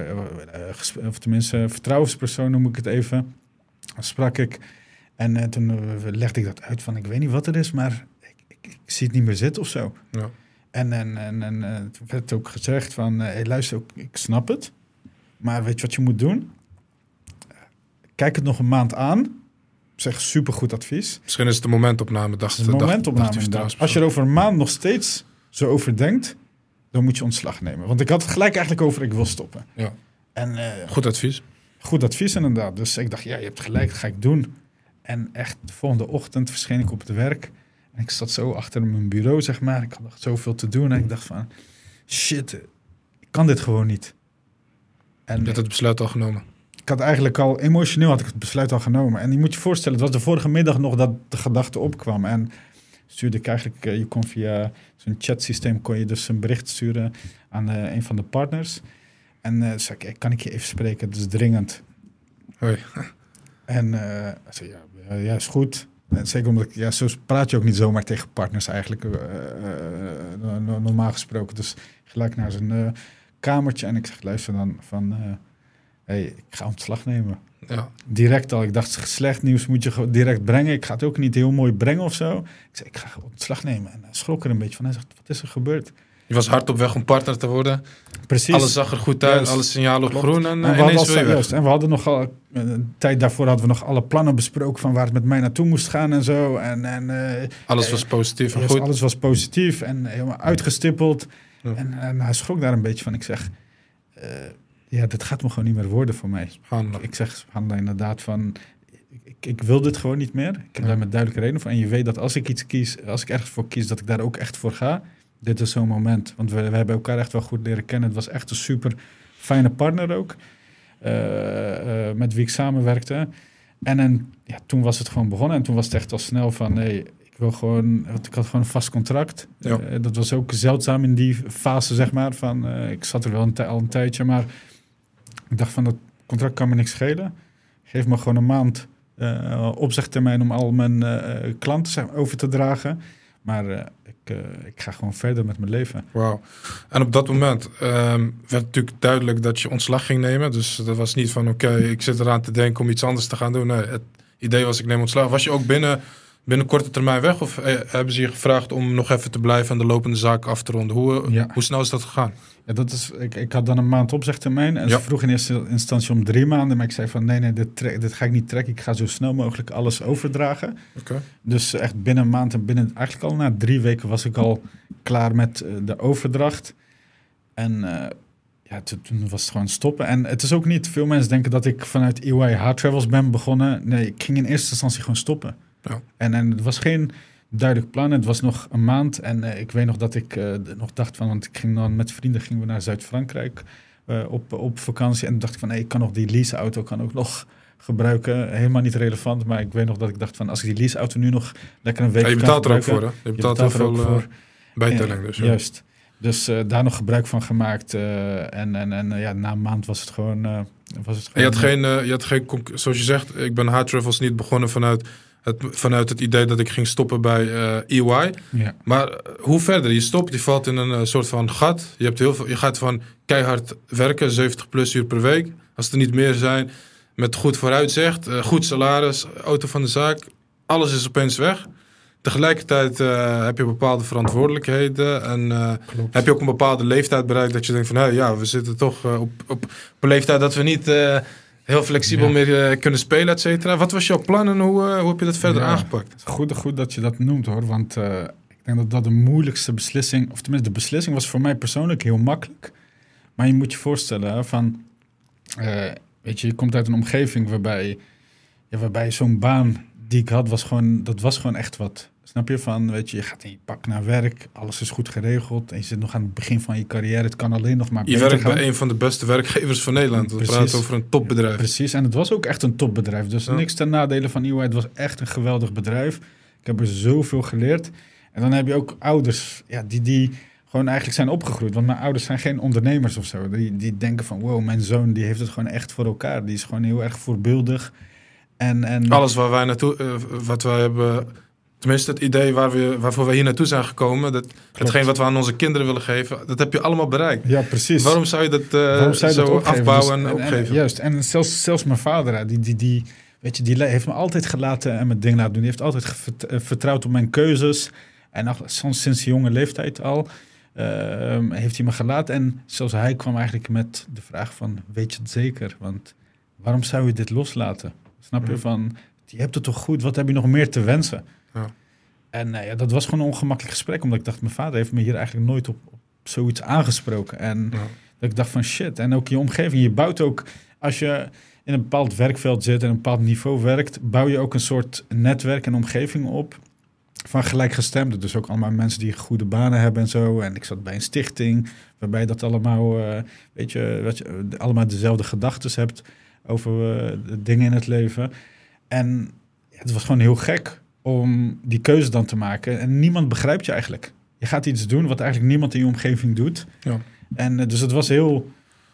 of tenminste vertrouwenspersoon noem ik het even. Sprak ik en toen legde ik dat uit van ik weet niet wat het is, maar ik zie het niet meer zitten of zo. Ja. En toen werd ook gezegd van, hey, luister, ik snap het. Maar weet je wat je moet doen? Kijk het nog een maand aan. Zeg, supergoed advies. Misschien is het een momentopname. Als je er over een maand nog steeds zo over denkt, dan moet je ontslag nemen. Want ik had het gelijk eigenlijk over, ik wil stoppen. Ja. Goed advies. Goed advies inderdaad. Dus ik dacht, je hebt gelijk, dat ga ik doen. En echt, de volgende ochtend verscheen ik op het werk. En ik zat zo achter mijn bureau, zeg maar. Ik had nog zoveel te doen. En ik dacht van, shit, ik kan dit gewoon niet. En je had het besluit al genomen. Ik had eigenlijk al, emotioneel had ik het besluit al genomen. En je moet je voorstellen, het was de vorige middag nog dat de gedachte opkwam. En stuurde ik eigenlijk, je kon via zo'n chatsysteem, kon je dus een bericht sturen aan een van de partners. En zei ik, kan ik je even spreken? Het is dringend. Hoi. En zei ja, is goed. En zeker omdat zo praat je ook niet zomaar tegen partners eigenlijk, normaal gesproken. Dus gelijk naar zijn kamertje en ik zeg, luister dan van, hey, ik ga ontslag nemen. Ja. Direct al, ik dacht, slecht nieuws moet je direct brengen. Ik ga het ook niet heel mooi brengen of zo. Ik zei, ik ga ontslag nemen. En hij schrok er een beetje van. Hij zegt, wat is er gebeurd? Je was hard op weg om partner te worden. Precies. Alles zag er goed uit, alle signalen op groen en ineens weer weg. En we hadden nogal een tijd daarvoor hadden we nog alle plannen besproken van waar het met mij naartoe moest gaan en zo. Alles was positief en goed. Alles was positief en helemaal uitgestippeld. Ja. En hij schrok daar een beetje van. Ik zeg, dit gaat me gewoon niet meer worden voor mij. Ik zeg inderdaad van, ik wil dit gewoon niet meer. Ik heb daar met duidelijke reden voor. En je weet dat als ik iets kies, als ik ergens voor kies, dat ik daar ook echt voor ga. Dit is zo'n moment. Want we hebben elkaar echt wel goed leren kennen. Het was echt een super fijne partner ook. Met wie ik samenwerkte. En toen was het gewoon begonnen. En toen was het echt al snel van, nee, ik wil gewoon, want ik had gewoon een vast contract. Ja. Dat was ook zeldzaam in die fase, zeg maar. Van, ik zat er wel al een tijdje, maar ik dacht van, dat contract kan me niks schelen. Geef me gewoon een maand opzegtermijn om al mijn klanten over te dragen. Maar ik ga gewoon verder met mijn leven. Wauw. En op dat moment werd natuurlijk duidelijk dat je ontslag ging nemen. Dus dat was niet van oké, ik zit eraan te denken om iets anders te gaan doen. Nee, het idee was ik neem ontslag. Was je ook binnen korte termijn weg? Of hebben ze je gevraagd om nog even te blijven en de lopende zaak af te ronden? Hoe snel is dat gegaan? Ja, ik had dan een maand opzegtermijn. En ze vroeg in eerste instantie om 3 maanden. Maar ik zei van nee, dit ga ik niet trekken. Ik ga zo snel mogelijk alles overdragen. Okay. Dus echt binnen een maand en eigenlijk al na 3 weken was ik al klaar met de overdracht. En toen was het gewoon stoppen. En het is ook niet, veel mensen denken dat ik vanuit EY Hard Travels ben begonnen. Nee, ik ging in eerste instantie gewoon stoppen. Ja. En het was geen duidelijk plan. Het was nog een maand. En ik weet nog dat ik nog dacht van, want ik ging dan met vrienden gingen we naar Zuid-Frankrijk op vakantie. En dacht ik van, ik kan nog die leaseauto kan ook nog gebruiken. Helemaal niet relevant. Maar ik weet nog dat ik dacht van, als ik die leaseauto nu nog lekker een week je betaalt er ook voor, hè? Je betaalt er ook voor bijtelling. Dus, juist. Dus daar nog gebruik van gemaakt. Na een maand was het gewoon... En je had geen, zoals je zegt, ik ben Hard Travels niet begonnen vanuit het idee dat ik ging stoppen bij EY. Ja. Maar hoe verder? Je stopt, je valt in een soort van gat. Je gaat van keihard werken, 70 plus uur per week. Als er niet meer zijn, met goed vooruitzicht, goed salaris, auto van de zaak. Alles is opeens weg. Tegelijkertijd heb je bepaalde verantwoordelijkheden en heb je ook een bepaalde leeftijd bereikt dat je denkt van, we zitten toch op een leeftijd dat we niet heel flexibel meer kunnen spelen, et cetera. Wat was jouw plan en hoe heb je dat verder aangepakt? Goed dat je dat noemt, hoor, want ik denk dat de moeilijkste beslissing, of tenminste de beslissing was voor mij persoonlijk heel makkelijk. Maar je moet je voorstellen van, je komt uit een omgeving waarbij zo'n baan die ik had, dat was gewoon echt wat. Snap je? Van, je gaat in je pak naar werk, alles is goed geregeld en je zit nog aan het begin van je carrière. Het kan alleen nog maar beter gaan. Je werkt bij een van de beste werkgevers van Nederland. We praten over een topbedrijf. Precies, en het was ook echt een topbedrijf. Dus niks ten nadele van EY. Het was echt een geweldig bedrijf. Ik heb er zoveel geleerd. En dan heb je ook ouders die gewoon eigenlijk zijn opgegroeid. Want mijn ouders zijn geen ondernemers of zo. Die denken van, wow, mijn zoon die heeft het gewoon echt voor elkaar. Die is gewoon heel erg voorbeeldig. En alles waar wij naartoe, wat wij hebben, tenminste het idee waarvoor wij hier naartoe zijn gekomen, hetgeen wat we aan onze kinderen willen geven, dat heb je allemaal bereikt. Ja, precies. Waarom zou je dat zo afbouwen en opgeven? Juist, en zelfs mijn vader, die heeft me altijd gelaten en mijn ding laten doen. Die heeft altijd vertrouwd op mijn keuzes. En sinds jonge leeftijd al heeft hij me gelaten. En zelfs hij kwam eigenlijk met de vraag van, weet je het zeker? Want waarom zou je dit loslaten? Snap je? Van, je hebt het toch goed, wat heb je nog meer te wensen? Ja. En dat was gewoon een ongemakkelijk gesprek, omdat ik dacht, mijn vader heeft me hier eigenlijk nooit op zoiets aangesproken. En dat ik dacht van shit, en ook je omgeving, je bouwt ook, als je in een bepaald werkveld zit en een bepaald niveau werkt, bouw je ook een soort netwerk en omgeving op van gelijkgestemden. Dus ook allemaal mensen die goede banen hebben en zo. En ik zat bij een stichting, waarbij dat allemaal, allemaal dezelfde gedachten hebt over de dingen in het leven. En het was gewoon heel gek om die keuze dan te maken. En niemand begrijpt je eigenlijk. Je gaat iets doen wat eigenlijk niemand in je omgeving doet. Ja. En dus het was heel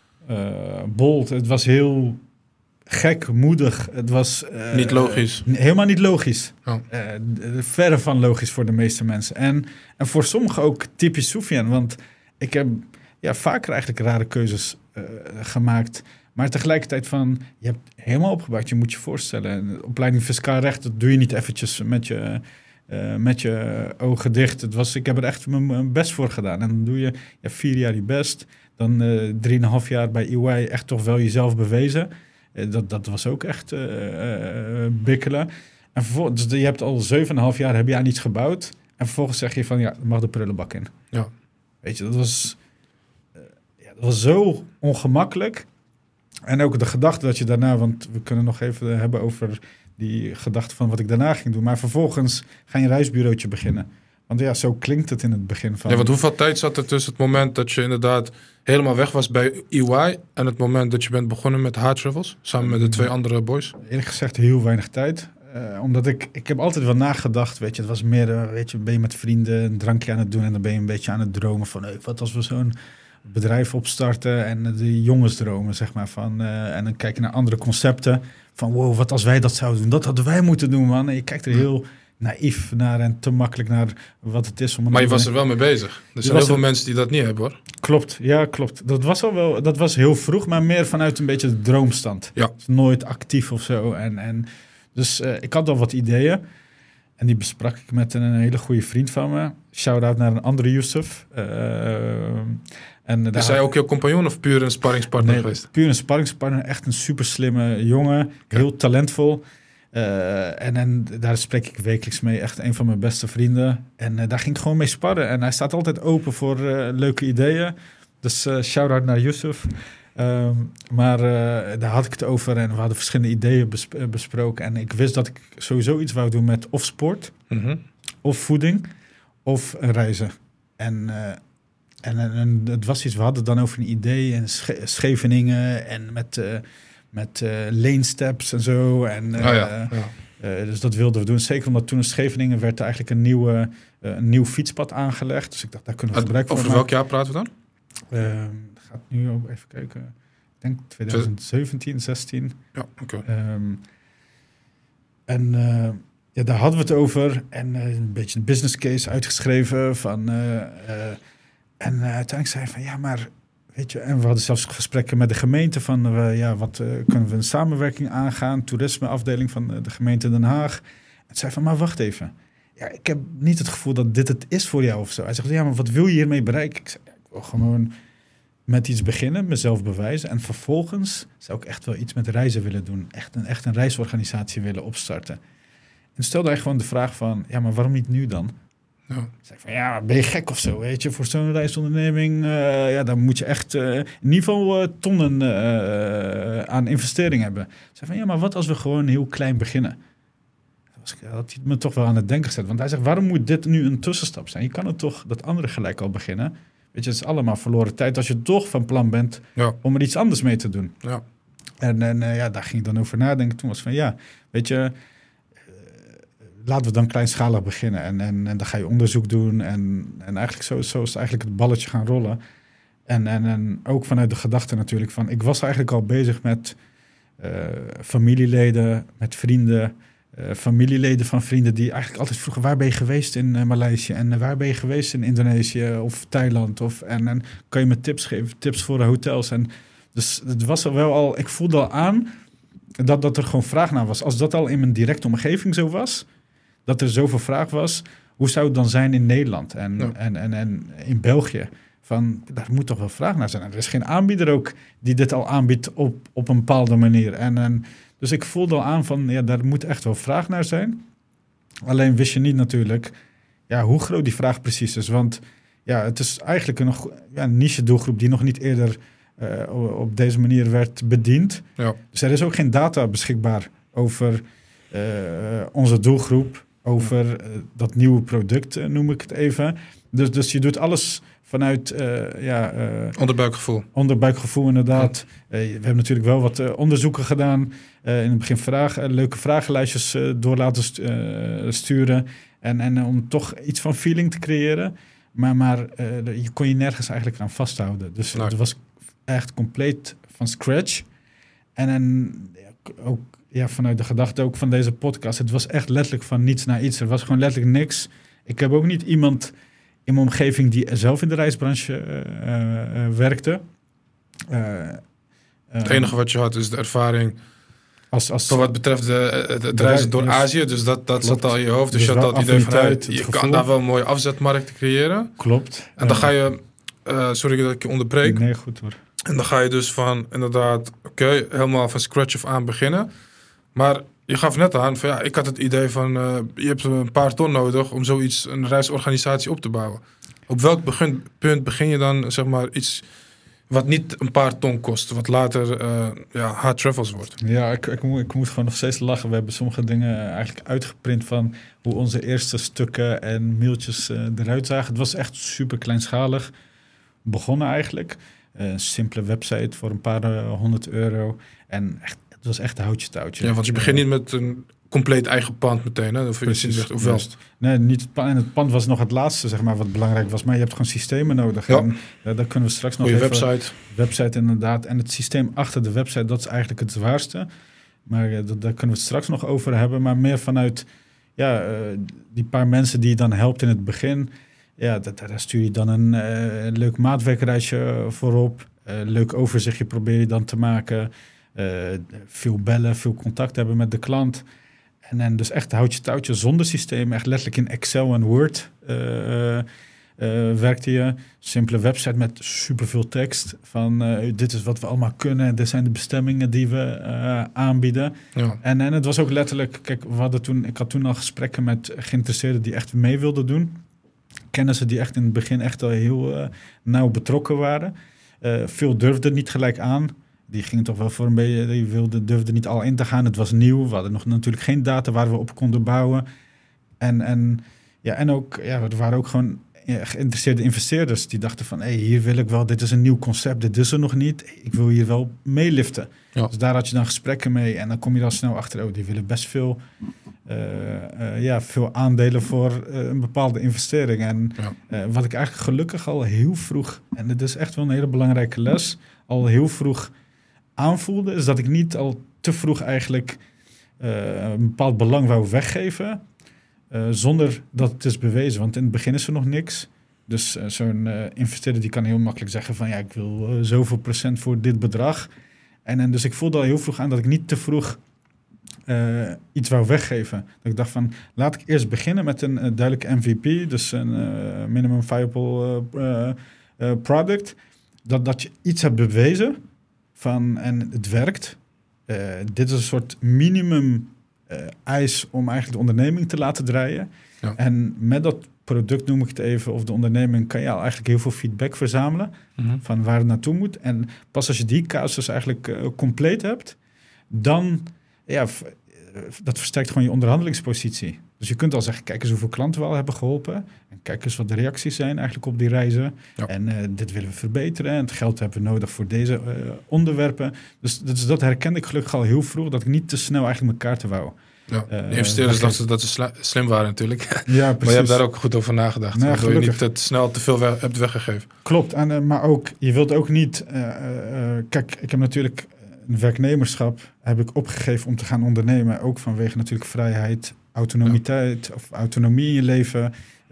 bold. Het was heel gek, moedig. Het was niet logisch. Helemaal niet logisch. Oh. Verre van logisch voor de meeste mensen. En voor sommigen ook typisch Soufiane. Want ik heb vaker eigenlijk rare keuzes gemaakt. Maar tegelijkertijd van, je hebt helemaal opgebouwd. Je moet je voorstellen, een opleiding fiscaal recht, dat doe je niet eventjes met je met je ogen dicht. Ik heb er echt mijn best voor gedaan. En dan doe je 4 jaar je best. Dan 3,5 jaar bij EY echt toch wel jezelf bewezen. Dat was ook echt bikkelen. En vervolgens, dus je hebt al 7,5 jaar heb je aan iets gebouwd. En vervolgens zeg je van, ja, mag de prullenbak in. Ja. Weet je, dat was zo ongemakkelijk. En ook de gedachte dat je daarna, want we kunnen nog even hebben over die gedachte van wat ik daarna ging doen. Maar vervolgens ga je een reisbureautje beginnen. Want ja, zo klinkt het in het begin van... Ja, want hoeveel tijd zat er tussen het moment dat je inderdaad helemaal weg was bij EY en het moment dat je bent begonnen met H-Travels, samen met de 2 andere boys? Eerlijk gezegd heel weinig tijd. Omdat ik heb altijd wel nagedacht, weet je, het was meer, weet je, ben je met vrienden een drankje aan het doen en dan ben je een beetje aan het dromen van, wat als we zo'n bedrijf opstarten en de jongensdromen, zeg maar, van, en dan kijk je naar andere concepten van, wow, wat als wij dat zouden doen? Dat hadden wij moeten doen, man. En je kijkt er heel naïef naar en te makkelijk naar wat het is. Maar je was er wel mee bezig. Er zijn heel veel mensen die dat niet hebben, hoor. Klopt, ja, klopt. Dat was heel vroeg, maar meer vanuit een beetje de droomstand. Ja. Dus nooit actief of zo. Dus ik had al wat ideeën. En die besprak ik met een hele goede vriend van me. Shout-out naar een andere Yusuf. Is hij ook jouw compagnon of puur een sparringspartner geweest? Puur een sparringspartner. Echt een super slimme jongen. Heel talentvol. En daar spreek ik wekelijks mee. Echt een van mijn beste vrienden. En daar ging ik gewoon mee sparren. En hij staat altijd open voor leuke ideeën. Dus shout-out naar Yusuf. Maar daar had ik het over en we hadden verschillende ideeën besproken. En ik wist dat ik sowieso iets wou doen met of sport, of voeding, of reizen. En het was iets, we hadden dan over een idee in Scheveningen en met lane steps en zo. En, dus dat wilden we doen. Zeker omdat toen in Scheveningen werd er eigenlijk een nieuw fietspad aangelegd. Dus ik dacht, daar kunnen we gebruik van maken. Over welk jaar praten we dan? Gaat nu ook even kijken. Ik denk 2017, 16. Ja, oké. Daar hadden we het over. En een beetje een business case uitgeschreven. En uiteindelijk zei hij van, ja, maar weet je... En we hadden zelfs gesprekken met de gemeente van... wat kunnen we een samenwerking aangaan? Toerismeafdeling van de gemeente Den Haag. En hij zei van, maar wacht even. Ja, ik heb niet het gevoel dat dit het is voor jou of zo. Hij zegt, ja, maar wat wil je hiermee bereiken? Ik zei, ik wil gewoon met iets beginnen, mezelf bewijzen. En vervolgens zou ik echt wel iets met reizen willen doen. Echt een reisorganisatie willen opstarten. En stelde hij gewoon de vraag van, ja, maar waarom niet nu dan? Ja. Zei van, ja, ben je gek of zo, weet je? Voor zo'n reisonderneming, dan moet je echt in ieder geval tonnen aan investering hebben. Zei van, ja, maar wat als we gewoon heel klein beginnen? Dat had hij me toch wel aan het denken gezet. Want hij zegt, waarom moet dit nu een tussenstap zijn? Je kan het toch dat andere gelijk al beginnen. Weet je, het is allemaal verloren tijd als je toch van plan bent om er iets anders mee te doen. Ja. En daar ging ik dan over nadenken. Toen was van, ja, weet je, laten we dan kleinschalig beginnen. En dan ga je onderzoek doen. En eigenlijk zo is eigenlijk het balletje gaan rollen. En ook vanuit de gedachte natuurlijk van, ik was eigenlijk al bezig met familieleden, met vrienden... familieleden van vrienden die eigenlijk altijd vroegen, waar ben je geweest in Maleisië en waar ben je geweest in Indonesië of Thailand en kan je me tips geven, tips voor de hotels. En dus het was er wel al, ik voelde al aan dat er gewoon vraag naar was. Als dat al in mijn directe omgeving zo was, dat er zoveel vraag was, hoe zou het dan zijn in Nederland en in België? Van, daar moet toch wel vraag naar zijn. En er is geen aanbieder ook die dit al aanbiedt op een bepaalde manier. Dus ik voelde al aan van, ja, daar moet echt wel vraag naar zijn. Alleen wist je niet natuurlijk, ja, hoe groot die vraag precies is. Want ja, het is eigenlijk een niche doelgroep die nog niet eerder op deze manier werd bediend. Ja. Dus er is ook geen data beschikbaar over onze doelgroep, over dat nieuwe product, noem ik het even. Dus je doet alles vanuit... onderbuikgevoel. Onderbuikgevoel, inderdaad. We hebben natuurlijk wel wat onderzoeken gedaan. In het begin leuke vragenlijstjes door laten sturen. En om toch iets van feeling te creëren. Maar je kon je nergens eigenlijk aan vasthouden. Dus het was echt compleet van scratch. En ook vanuit de gedachte ook van deze podcast. Het was echt letterlijk van niets naar iets. Er was gewoon letterlijk niks. Ik heb ook niet iemand in mijn omgeving die zelf in de reisbranche werkte. Het enige wat je had is de ervaring Voor wat betreft het reizen door Azië, dus dat zat al in je hoofd. Dus je had al het idee van, je kan daar wel een mooie afzetmarkt creëren. Klopt. En dan ga je, sorry dat ik je onderbreek. Nee, goed hoor. En dan ga je dus van, inderdaad, helemaal van scratch af aan beginnen. Maar je gaf net aan, van ja, ik had het idee van, je hebt een paar ton nodig om zoiets, een reisorganisatie op te bouwen. Op welk punt begin je dan, zeg maar, iets wat niet een paar ton kost, wat later Hard Travels wordt? Ja, ik moet gewoon nog steeds lachen. We hebben sommige dingen eigenlijk uitgeprint van hoe onze eerste stukken en mailtjes eruit zagen. Het was echt super kleinschalig begonnen eigenlijk. Een simpele website voor een paar €100. En echt, het was echt houtje touwtje. Ja, want je begint niet met een compleet eigen pand meteen, hè? Of Precies, of wel? Nee, niet het pand. En het pand was nog het laatste, zeg maar, wat belangrijk was. Maar je hebt gewoon systemen nodig. Ja. En daar kunnen we straks nog goeie even... website, inderdaad. En het systeem achter de website, dat is eigenlijk het zwaarste. Maar daar kunnen we het straks nog over hebben. Maar meer vanuit die paar mensen die je dan helpt in het begin. Ja, daar stuur je dan een leuk maatwerkreisje voorop. Leuk overzichtje probeer je dan te maken. Veel bellen, veel contact hebben met de klant. En dan dus echt houtje touwtje zonder systeem. Echt letterlijk in Excel en Word werkte je. Simpele website met superveel tekst. Van dit is wat we allemaal kunnen. Dit zijn de bestemmingen die we aanbieden. Ja. En het was ook letterlijk... Kijk, ik had toen al gesprekken met geïnteresseerden die echt mee wilden doen. Kennissen die echt in het begin echt al heel nauw betrokken waren. Veel durfden niet gelijk aan. Die gingen toch wel voor een beetje... Die durfden niet al in te gaan. Het was nieuw. We hadden nog natuurlijk geen data waar we op konden bouwen. En ook... Ja, er waren ook gewoon geïnteresseerde investeerders die dachten van... hier wil ik wel... Dit is een nieuw concept. Dit is er nog niet. Ik wil hier wel meeliften. Ja. Dus daar had je dan gesprekken mee. En dan kom je dan snel achter... die willen best veel... veel aandelen voor een bepaalde investering. En wat ik eigenlijk gelukkig al heel vroeg... En dit is echt wel een hele belangrijke les... al heel vroeg aanvoelde... is dat ik niet al te vroeg eigenlijk... een bepaald belang wou weggeven... zonder dat het is bewezen. Want in het begin is er nog niks. Dus zo'n investeerder die kan heel makkelijk zeggen van... ik wil zoveel procent voor dit bedrag. En dus ik voelde al heel vroeg aan dat ik niet te vroeg... iets wou weggeven. Dat ik dacht van, laat ik eerst beginnen met een duidelijke MVP. Dus een minimum viable product. Dat je iets hebt bewezen van en het werkt. Dit is een soort minimum eis om eigenlijk de onderneming te laten draaien. Ja. En met dat product, noem ik het even, of de onderneming, kan je al eigenlijk heel veel feedback verzamelen van waar het naartoe moet. En pas als je die casus eigenlijk compleet hebt, dan... Ja, dat versterkt gewoon je onderhandelingspositie. Dus je kunt al zeggen, kijk eens hoeveel klanten we al hebben geholpen. En kijk eens wat de reacties zijn eigenlijk op die reizen. Ja. En dit willen we verbeteren. En het geld hebben we nodig voor deze onderwerpen. Dus dat herkende ik gelukkig al heel vroeg. Dat ik niet te snel eigenlijk mijn kaarten wou. Ja, de investeerders dachten dat ze slim waren natuurlijk. Ja, precies. Maar je hebt daar ook goed over nagedacht. Nou, waardoor je niet te snel te veel hebt weggegeven. Klopt. En, maar ook, je wilt ook niet... kijk, ik heb natuurlijk... Een werknemerschap heb ik opgegeven om te gaan ondernemen. Ook vanwege natuurlijk vrijheid, autonomiteit of autonomie in je leven.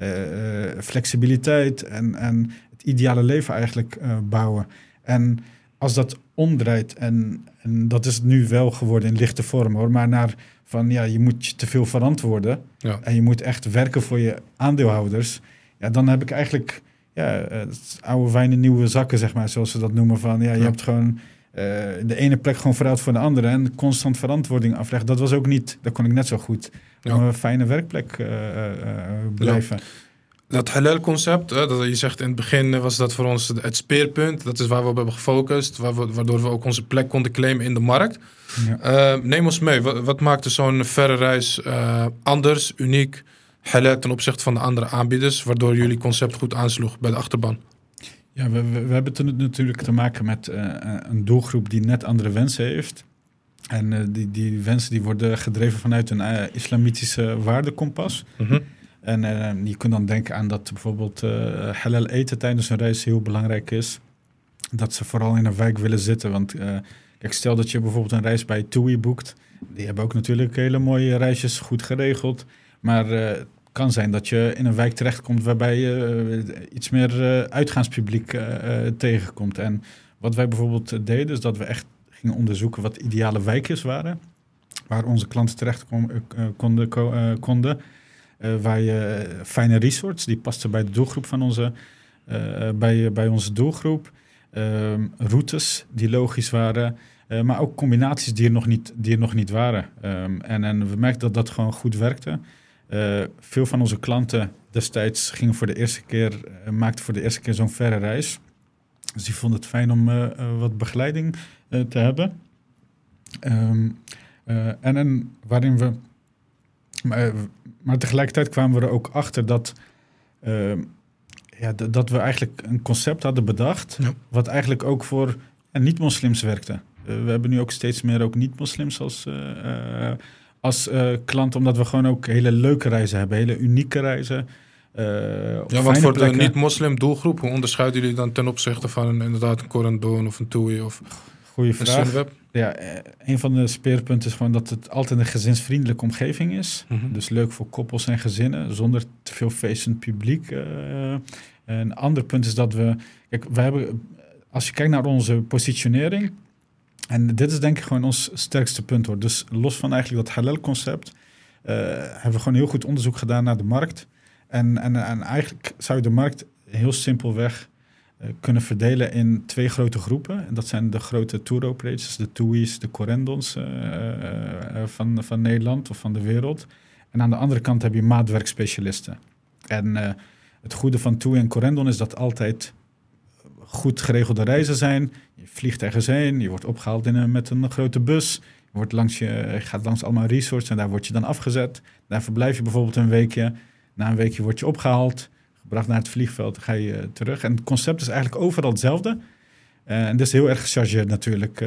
Flexibiliteit en het ideale leven eigenlijk bouwen. En als dat omdraait, en dat is het nu wel geworden in lichte vorm hoor. Maar naar van je moet je te veel verantwoorden. Ja. En je moet echt werken voor je aandeelhouders. Ja, dan heb ik eigenlijk oude wijn in nieuwe zakken, zeg maar. Zoals ze dat noemen van je hebt gewoon... de ene plek gewoon vooruit voor de andere en constant verantwoording afleggen. Dat was ook niet, dat kon ik net zo goed op een fijne werkplek blijven. Ja. Dat halal-concept, dat je zegt in het begin was dat voor ons het speerpunt. Dat is waar we op hebben gefocust, waardoor we ook onze plek konden claimen in de markt. Ja. Neem ons mee, wat maakte zo'n verre reis anders, uniek, halal ten opzichte van de andere aanbieders, waardoor jullie concept goed aansloeg bij de achterban? Ja, we hebben natuurlijk te maken met een doelgroep die net andere wensen heeft. En die wensen die worden gedreven vanuit een islamitische waardekompas. Mm-hmm. En je kunt dan denken aan dat bijvoorbeeld halal eten tijdens een reis heel belangrijk is. Dat ze vooral in een wijk willen zitten. Want kijk, stel dat je bijvoorbeeld een reis bij TUI boekt. Die hebben ook natuurlijk hele mooie reisjes goed geregeld. Maar... kan zijn dat je in een wijk terechtkomt waarbij je iets meer uitgaanspubliek tegenkomt. En wat wij bijvoorbeeld deden, is dat we echt gingen onderzoeken wat ideale wijkjes waren. waar onze klanten terecht konden. Waar je fijne resorts, die pasten bij de doelgroep van bij onze doelgroep. Routes die logisch waren. Maar ook combinaties die er nog niet waren. En we merkten dat gewoon goed werkte. Veel van onze klanten destijds maakten voor de eerste keer zo'n verre reis. Dus die vonden het fijn om wat begeleiding te hebben. En waarin we... Maar tegelijkertijd kwamen we er ook achter dat we eigenlijk een concept hadden bedacht... Ja. Wat eigenlijk ook voor niet-moslims werkte. We hebben nu ook steeds meer ook niet-moslims als klant... omdat we gewoon ook hele leuke reizen hebben, hele unieke reizen... want voor plekken. De niet-moslim doelgroep, hoe onderscheiden jullie dan ten opzichte van inderdaad een Corendon of een TUI of Goeie vraag. Een Sunweb? Ja, een van de speerpunten is gewoon dat het altijd een gezinsvriendelijke omgeving is. Mm-hmm. Dus leuk voor koppels en gezinnen, zonder te veel feestend publiek. Een ander punt is dat als je kijkt naar onze positionering, en dit is denk ik gewoon ons sterkste punt hoor. Dus los van eigenlijk dat halal concept, hebben we gewoon heel goed onderzoek gedaan naar de markt. En eigenlijk zou je de markt heel simpelweg kunnen verdelen in 2 grote groepen. En dat zijn de grote tour operators, de TUI's, de Corendons van Nederland of van de wereld. En aan de andere kant heb je maatwerkspecialisten. En het goede van TUI en Corendon is dat altijd goed geregelde reizen zijn. Je vliegt ergens heen, je wordt opgehaald met een grote bus. Je gaat langs allemaal resorts en daar word je dan afgezet. Daar verblijf je bijvoorbeeld een weekje. Na een weekje word je opgehaald, gebracht naar het vliegveld, dan ga je terug. En het concept is eigenlijk overal hetzelfde. En dat is heel erg gechargeerd natuurlijk.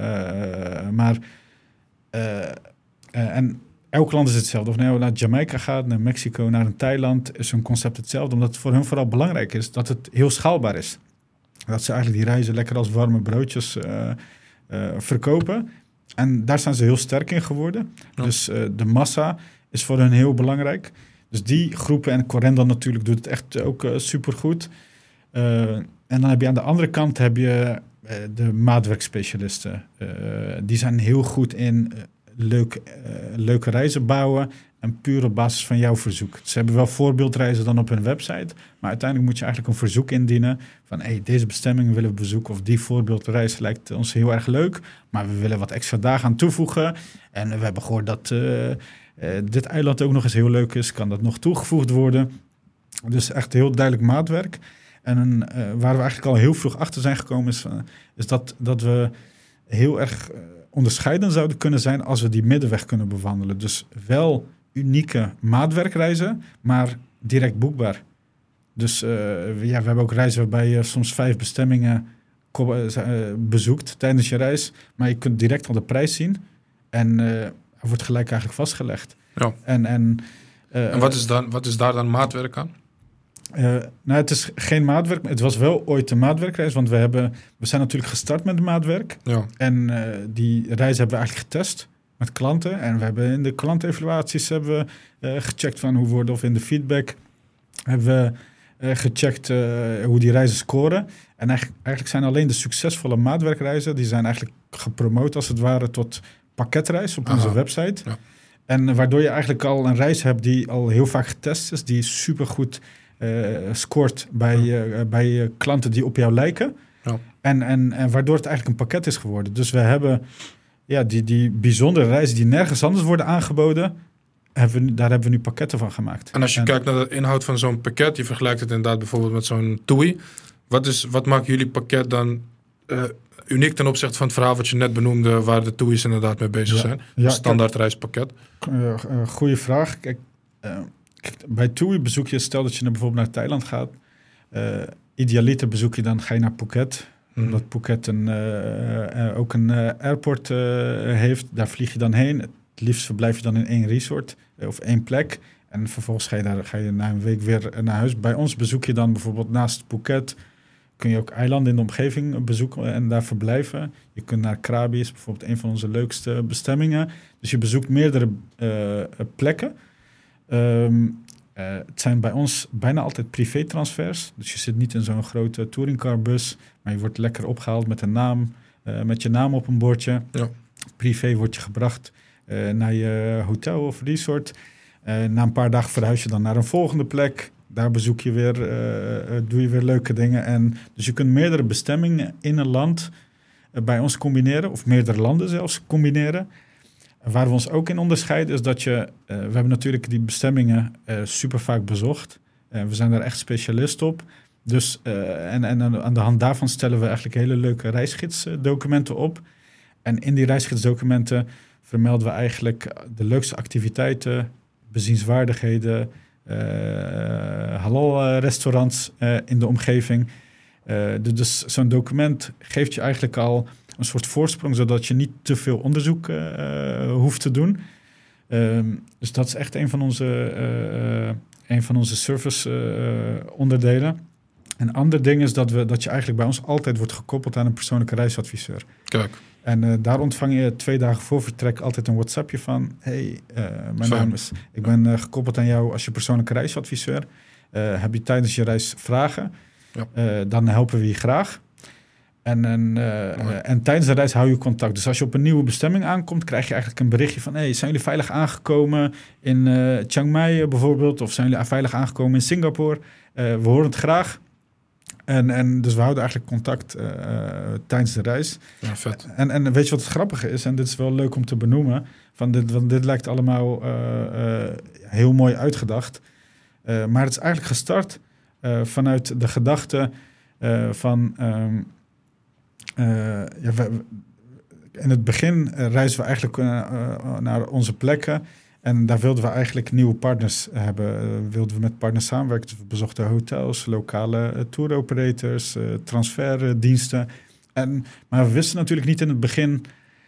En elk land is hetzelfde. Of nou naar Jamaica gaat, naar Mexico, naar een Thailand, is zo'n concept hetzelfde. Omdat het voor hun vooral belangrijk is dat het heel schaalbaar is. Dat ze eigenlijk die reizen lekker als warme broodjes verkopen. En daar zijn ze heel sterk in geworden. Ja. Dus de massa is voor hen heel belangrijk. Dus die groepen, en Corendon natuurlijk doet het echt ook supergoed. En dan heb je aan de andere kant de maatwerkspecialisten. Die zijn heel goed in leuke reizen bouwen en puur op basis van jouw verzoek. Ze hebben wel voorbeeldreizen dan op hun website, maar uiteindelijk moet je eigenlijk een verzoek indienen van deze bestemming willen we bezoeken of die voorbeeldreis lijkt ons heel erg leuk, maar we willen wat extra dagen aan toevoegen. En we hebben gehoord dat dit eiland ook nog eens heel leuk is, kan dat nog toegevoegd worden. Dus echt heel duidelijk maatwerk. En waar we eigenlijk al heel vroeg achter zijn gekomen is dat we heel erg onderscheidend zouden kunnen zijn als we die middenweg kunnen bewandelen. Dus wel unieke maatwerkreizen, maar direct boekbaar. Dus we hebben ook reizen waarbij je soms 5 bestemmingen bezoekt tijdens je reis, maar je kunt direct al de prijs zien en wordt gelijk eigenlijk vastgelegd. Ja. En wat is daar dan maatwerk aan? Het is geen maatwerk. Het was wel ooit een maatwerkreis, want we zijn natuurlijk gestart met de maatwerk. Ja. En die reis hebben we eigenlijk getest met klanten. En we hebben in de klantevaluaties gecheckt van hoe worden, of in de feedback hebben we gecheckt hoe die reizen scoren. En eigenlijk zijn alleen de succesvolle maatwerkreizen, die zijn eigenlijk gepromoot als het ware tot pakketreis op onze website. Ja. En waardoor je eigenlijk al een reis hebt die al heel vaak getest is, die supergoed scoort bij klanten die op jou lijken. Ja. En waardoor het eigenlijk een pakket is geworden. Dus we hebben die bijzondere reizen die nergens anders worden aangeboden, daar hebben we nu pakketten van gemaakt. En als je kijkt naar de inhoud van zo'n pakket, je vergelijkt het inderdaad bijvoorbeeld met zo'n TUI. Wat maakt jullie pakket dan uniek ten opzichte van het verhaal wat je net benoemde, waar de TUI's inderdaad mee bezig zijn? Een standaard reispakket. Goeie vraag. Kijk, bij TUI bezoek je, stel dat je bijvoorbeeld naar Thailand gaat. Idealiter ga je naar Phuket. Omdat Phuket ook een airport heeft. Daar vlieg je dan heen. Het liefst verblijf je dan in 1 resort of 1 plek. En vervolgens ga je na een week weer naar huis. Bij ons bezoek je dan bijvoorbeeld naast Phuket, kun je ook eilanden in de omgeving bezoeken en daar verblijven. Je kunt naar Krabi, is bijvoorbeeld een van onze leukste bestemmingen. Dus je bezoekt meerdere plekken. Het zijn bij ons bijna altijd privé-transfers. Dus je zit niet in zo'n grote touringcarbus, maar je wordt lekker opgehaald met een naam, met je naam op een bordje. Ja. Privé word je gebracht naar je hotel of resort. Na een paar dagen verhuis je dan naar een volgende plek. Daar bezoek je weer, doe je weer leuke dingen. En dus je kunt meerdere bestemmingen in een land bij ons combineren. Of meerdere landen zelfs combineren. Waar we ons ook in onderscheiden is dat we hebben natuurlijk die bestemmingen super vaak bezocht. We zijn daar echt specialist op. Dus, en aan de hand daarvan stellen we eigenlijk hele leuke reisgidsdocumenten op. En in die reisgidsdocumenten vermelden we eigenlijk de leukste activiteiten, bezienswaardigheden, halal restaurants in de omgeving. Dus zo'n document geeft je eigenlijk al een soort voorsprong, zodat je niet te veel onderzoek hoeft te doen. Dus dat is echt een van onze service onderdelen. Een ander ding is dat je eigenlijk bij ons altijd wordt gekoppeld aan een persoonlijke reisadviseur. Kijk. En daar ontvang je 2 dagen voor vertrek altijd een WhatsAppje van... Hey, mijn naam is... Ik ben gekoppeld aan jou als je persoonlijke reisadviseur. Heb je tijdens je reis vragen? Ja. Dan helpen we je graag. En tijdens de reis hou je contact. Dus als je op een nieuwe bestemming aankomt, krijg je eigenlijk een berichtje van... Hey, zijn jullie veilig aangekomen in Chiang Mai bijvoorbeeld? Of zijn jullie veilig aangekomen in Singapore? We horen het graag. En dus we houden eigenlijk contact tijdens de reis. Ja, vet. En weet je wat het grappige is? En dit is wel leuk om te benoemen. Want dit lijkt allemaal heel mooi uitgedacht. Maar het is eigenlijk gestart vanuit de gedachte van... in het begin reizen we eigenlijk naar onze plekken. En daar wilden we eigenlijk nieuwe partners hebben. Wilden we met partners samenwerken. Dus we bezochten hotels, lokale tour operators, transferdiensten. Maar we wisten natuurlijk niet in het begin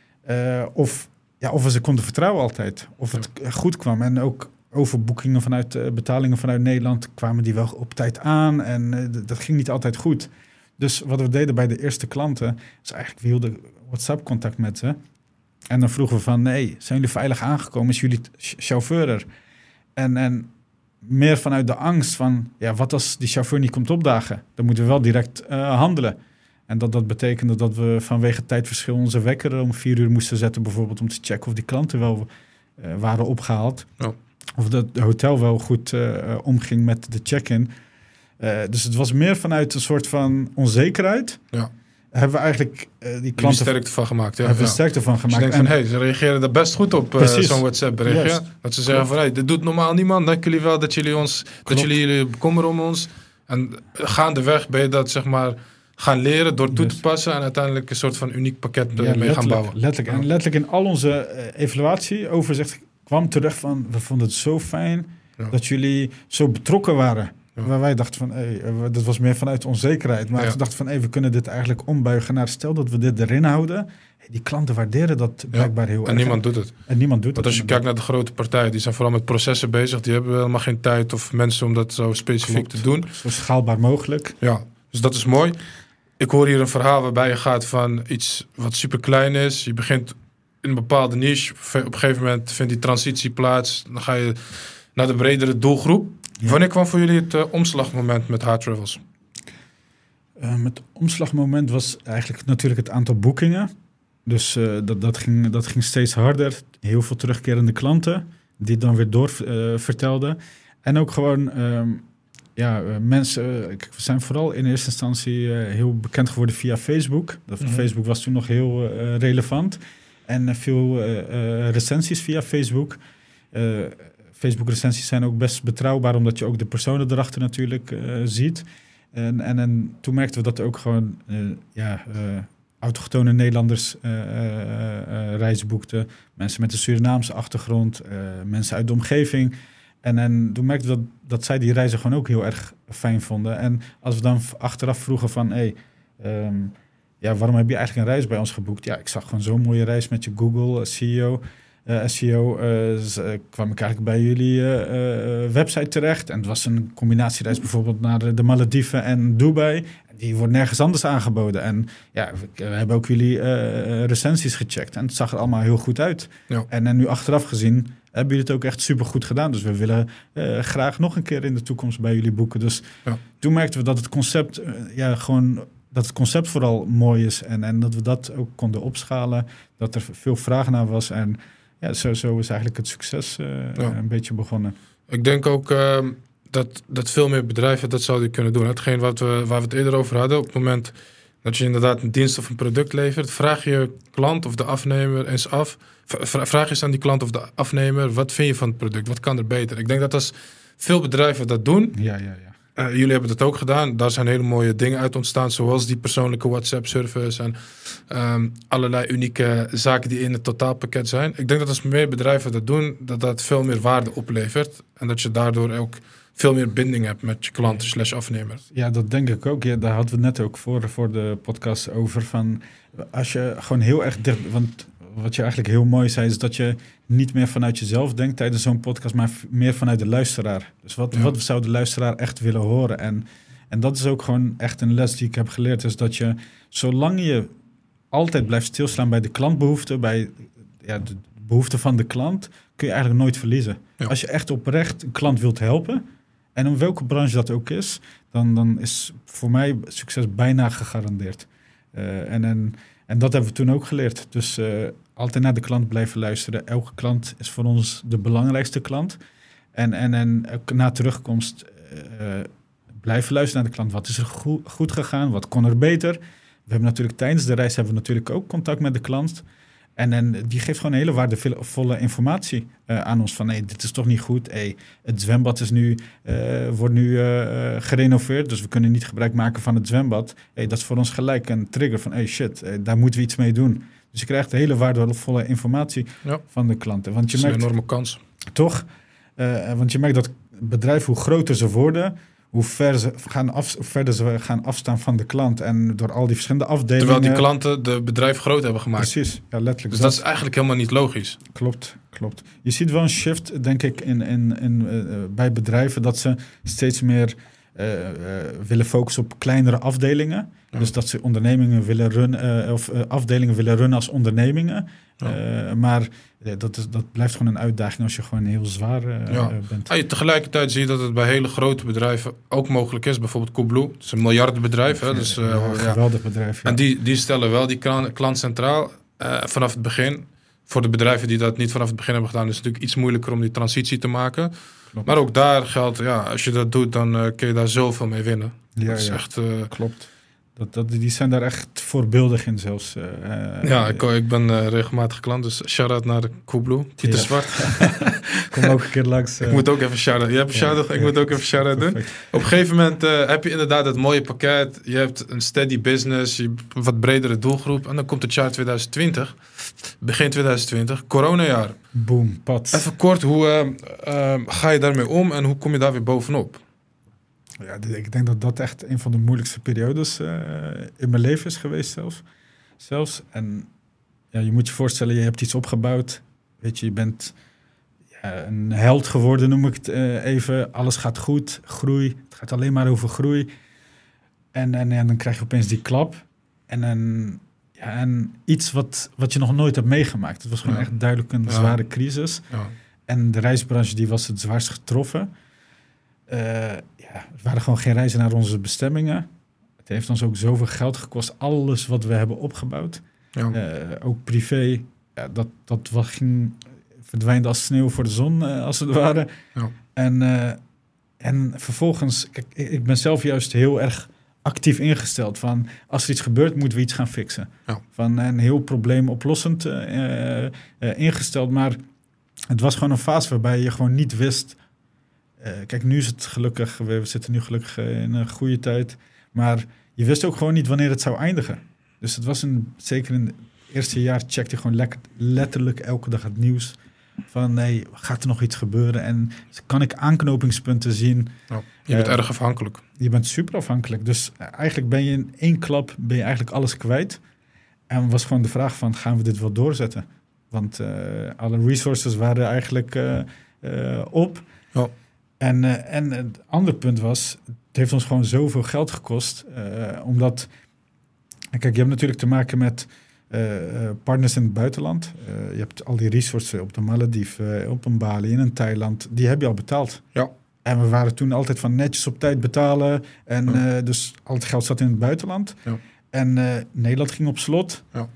of we ze konden vertrouwen altijd. Of het goed kwam. En ook overboekingen vanuit betalingen vanuit Nederland kwamen die wel op tijd aan. En dat ging niet altijd goed. Dus wat we deden bij de eerste klanten is eigenlijk, we hielden WhatsApp-contact met ze. En dan vroegen we van, nee, zijn jullie veilig aangekomen? Is jullie chauffeur er? En meer vanuit de angst van, ja, wat als die chauffeur niet komt opdagen? Dan moeten we wel direct handelen. En dat betekende dat we vanwege tijdverschil onze wekker om 4 uur moesten zetten, bijvoorbeeld om te checken of die klanten wel waren opgehaald. Oh. Of dat het hotel wel goed omging met de check-in. Dus het was meer vanuit een soort van onzekerheid. Ja. Hebben we eigenlijk die klanten sterkte van gemaakt. Hebben we sterkte van gemaakt. Dus je denkt van, ze reageren er best goed op zo'n WhatsApp-berichtje. Yes. Dat ze zeggen van, dit doet normaal niemand. Dank jullie wel dat jullie bekommeren om ons. En gaandeweg ben je dat, zeg maar, gaan leren door toe te passen. En uiteindelijk een soort van uniek pakket mee gaan bouwen. Letterlijk. En letterlijk in al onze evaluatie-overzicht kwam terug van, we vonden het zo fijn dat jullie zo betrokken waren. Ja. Waar wij dachten van, dat was meer vanuit onzekerheid. Maar we dachten van, we kunnen dit eigenlijk ombuigen naar, stel dat we dit erin houden. Die klanten waarderen dat blijkbaar heel erg. En niemand doet het. Want als je kijkt naar de grote partijen, die zijn vooral met processen bezig. Die hebben helemaal geen tijd of mensen om dat zo specifiek te doen. Zo schaalbaar mogelijk. Ja, dus dat is mooi. Ik hoor hier een verhaal waarbij je gaat van iets wat super klein is. Je begint in een bepaalde niche. Op een gegeven moment vindt die transitie plaats. Dan ga je naar de bredere doelgroep. Ja. Wanneer kwam voor jullie het omslagmoment met Hard Travels? Het omslagmoment was eigenlijk natuurlijk het aantal boekingen. Dus dat ging steeds harder. Heel veel terugkerende klanten die het dan weer door vertelden. En ook gewoon mensen... we zijn vooral in eerste instantie heel bekend geworden via Facebook. Facebook was toen nog heel relevant. En veel recensies via Facebook. Facebook-recensies zijn ook best betrouwbaar, omdat je ook de personen erachter natuurlijk ziet. En toen merkten we dat er ook gewoon autochtone Nederlanders reizen boekten. Mensen met een Surinaamse achtergrond, mensen uit de omgeving. En toen merkten we dat zij die reizen gewoon ook heel erg fijn vonden. En als we dan achteraf vroegen van, waarom heb je eigenlijk een reis bij ons geboekt? Ja, ik zag gewoon zo'n mooie reis met je Google, SEO, kwam ik eigenlijk bij jullie website terecht. En het was een combinatiereis bijvoorbeeld naar de Malediven en Dubai. Die wordt nergens anders aangeboden. En we hebben ook jullie recensies gecheckt. En het zag er allemaal heel goed uit. Ja. En nu achteraf gezien hebben jullie het ook echt super goed gedaan. Dus we willen graag nog een keer in de toekomst bij jullie boeken. Dus toen merkten we dat het concept dat het concept vooral mooi is. En dat we dat ook konden opschalen. Dat er veel vraag naar was. En zo is eigenlijk het succes een beetje begonnen. Ik denk ook dat veel meer bedrijven dat zouden kunnen doen. Hetgeen waar we het eerder over hadden, op het moment dat je inderdaad een dienst of een product levert, vraag je klant of de afnemer eens af. Vraag eens aan die klant of de afnemer, wat vind je van het product? Wat kan er beter? Ik denk dat als veel bedrijven dat doen, jullie hebben dat ook gedaan. Daar zijn hele mooie dingen uit ontstaan, zoals die persoonlijke WhatsApp-service en allerlei unieke zaken die in het totaalpakket zijn. Ik denk dat als meer bedrijven dat doen, dat veel meer waarde oplevert en dat je daardoor ook veel meer binding hebt met je klanten / afnemer. Ja, dat denk ik ook. Ja, daar hadden we het net ook voor de podcast over. Van als je gewoon heel erg dicht... Want wat je eigenlijk heel mooi zei, is dat je niet meer vanuit jezelf denkt tijdens zo'n podcast, maar meer vanuit de luisteraar. Dus wat zou de luisteraar echt willen horen? En dat is ook gewoon echt een les die ik heb geleerd. Is dat je, zolang je altijd blijft stilstaan bij de klantbehoeften, bij de behoeften van de klant, kun je eigenlijk nooit verliezen. Ja. Als je echt oprecht een klant wilt helpen, en in welke branche dat ook is, dan is voor mij succes bijna gegarandeerd. En dat hebben we toen ook geleerd. Dus altijd naar de klant blijven luisteren. Elke klant is voor ons de belangrijkste klant. En na terugkomst blijven luisteren naar de klant. Wat is er goed gegaan? Wat kon er beter? We hebben natuurlijk tijdens de reis ook contact met de klant. En die geeft gewoon hele waardevolle informatie aan ons. Van, dit is toch niet goed. Het zwembad wordt nu gerenoveerd. Dus we kunnen niet gebruik maken van het zwembad. Dat is voor ons gelijk een trigger van, shit, daar moeten we iets mee doen. Dus je krijgt hele waardevolle informatie van de klanten. Want dat is een enorme kans. Toch? Want je merkt dat bedrijven, hoe groter ze worden, hoe verder ze gaan afstaan van de klant. En door al die verschillende afdelingen. Terwijl die klanten de bedrijf groot hebben gemaakt. Precies, ja, letterlijk. Dus dat is eigenlijk helemaal niet logisch. Klopt. Je ziet wel een shift, denk ik, bij bedrijven, dat ze steeds meer willen focussen op kleinere afdelingen. Ja. Dus dat ze ondernemingen willen runnen, of afdelingen willen runnen als ondernemingen. Ja. Maar dat blijft gewoon een uitdaging als je gewoon heel zwaar bent. Tegelijkertijd zie je dat het bij hele grote bedrijven ook mogelijk is. Bijvoorbeeld Coolblue, dat is een miljardenbedrijf. Hè? Dus, geweldig bedrijf. Ja. En die stellen wel die klant centraal vanaf het begin. Voor de bedrijven die dat niet vanaf het begin hebben gedaan, is het natuurlijk iets moeilijker om die transitie te maken. Klopt. Maar ook daar geldt, als je dat doet, dan kun je daar zoveel mee winnen. Dat is echt... Klopt. Die zijn daar echt voorbeeldig in zelfs. Ik ben regelmatig klant, dus shout-out naar de Coolblue. Pieter Zwart. Kom ook een keer langs. Ik moet ook even shout-out. Je hebt een shout-out, ik moet ook even shout-out doen. Op een gegeven moment heb je inderdaad het mooie pakket. Je hebt een steady business, je hebt een wat bredere doelgroep. En dan komt het jaar 2020, begin 2020, coronajaar. Boom, pad. Even kort, hoe ga je daarmee om en hoe kom je daar weer bovenop? Ja, ik denk dat dat echt een van de moeilijkste periodes in mijn leven is geweest zelfs. En je moet je voorstellen, je hebt iets opgebouwd. Weet je bent een held geworden, noem ik het even. Alles gaat goed, groei. Het gaat alleen maar over groei. En dan krijg je opeens die klap. En iets wat je nog nooit hebt meegemaakt. Het was gewoon echt duidelijk een zware crisis. Ja. En de reisbranche die was het zwaarst getroffen. Het waren gewoon geen reizen naar onze bestemmingen. Het heeft ons ook zoveel geld gekost. Alles wat we hebben opgebouwd. Ja. Ook privé. Ja, dat verdwijnde als sneeuw voor de zon, als het ware. Ja. En vervolgens... Kijk, ik ben zelf juist heel erg actief ingesteld. Van, als er iets gebeurt, moeten we iets gaan fixen. Ja. Van een heel probleemoplossend ingesteld. Maar het was gewoon een fase waarbij je gewoon niet wist... Kijk, nu is het gelukkig, we zitten nu gelukkig in een goede tijd. Maar je wist ook gewoon niet wanneer het zou eindigen. Dus het was zeker in het eerste jaar checkte je gewoon letterlijk elke dag het nieuws. Van gaat er nog iets gebeuren? En kan ik aanknopingspunten zien? Oh, je bent erg afhankelijk. Je bent super afhankelijk. Dus eigenlijk ben je in één klap eigenlijk alles kwijt. En was gewoon de vraag van, gaan we dit wel doorzetten? Want alle resources waren eigenlijk op. Oh. En het andere punt was, het heeft ons gewoon zoveel geld gekost. Omdat, kijk, je hebt natuurlijk te maken met partners in het buitenland. Je hebt al die resources op de Malediven, op een Bali, in Thailand. Die heb je al betaald. Ja. En we waren toen altijd van netjes op tijd betalen. En dus al het geld zat in het buitenland. Ja. En Nederland ging op slot. Ja.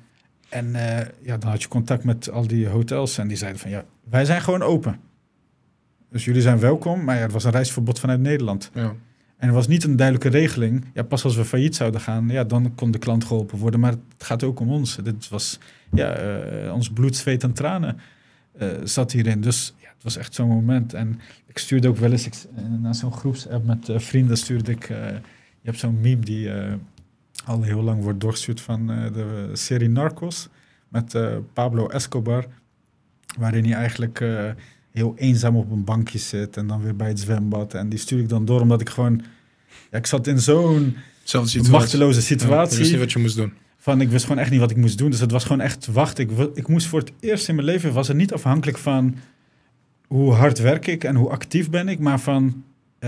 En dan had je contact met al die hotels en die zeiden van wij zijn gewoon open. Dus jullie zijn welkom, maar het was een reisverbod vanuit Nederland. Ja. En er was niet een duidelijke regeling. Ja, pas als we failliet zouden gaan, dan kon de klant geholpen worden. Maar het gaat ook om ons. Dit was ons bloed, zweet en tranen zat hierin. Dus het was echt zo'n moment. En ik stuurde ook wel eens naar zo'n groepsapp met vrienden stuurde ik... je hebt zo'n meme die al heel lang wordt doorgestuurd van de serie Narcos. Met Pablo Escobar. Waarin hij eigenlijk heel eenzaam op een bankje zit. En dan weer bij het zwembad. En die stuur ik dan door omdat ik gewoon... ik zat in zo'n machteloze situatie. Je wist niet wat je moest doen. Ik wist gewoon echt niet wat ik moest doen. Dus het was gewoon echt wachten. Ik moest voor het eerst in mijn leven... was het niet afhankelijk van hoe hard werk ik en hoe actief ben ik. Maar van...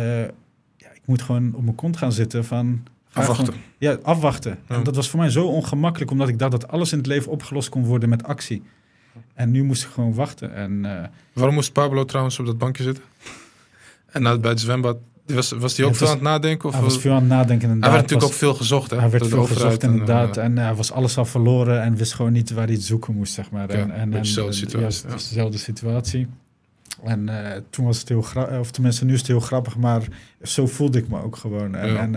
ik moet gewoon op mijn kont gaan zitten van... Afwachten. Afwachten. Ja. En dat was voor mij zo ongemakkelijk... omdat ik dacht dat alles in het leven opgelost kon worden met actie. En nu moest ik gewoon wachten. En, waarom moest Pablo trouwens op dat bankje zitten? En bij het zwembad... Was hij ook veel aan het nadenken? Of hij was veel aan het nadenken, inderdaad. Hij werd natuurlijk ook veel gezocht, hè? Hij werd veel gezocht, inderdaad. En hij was alles al verloren en wist gewoon niet waar hij het zoeken moest, zeg maar. Dezelfde situatie. Ja, dezelfde situatie. En toen was het heel grappig, of tenminste nu is het heel grappig, maar zo voelde ik me ook gewoon.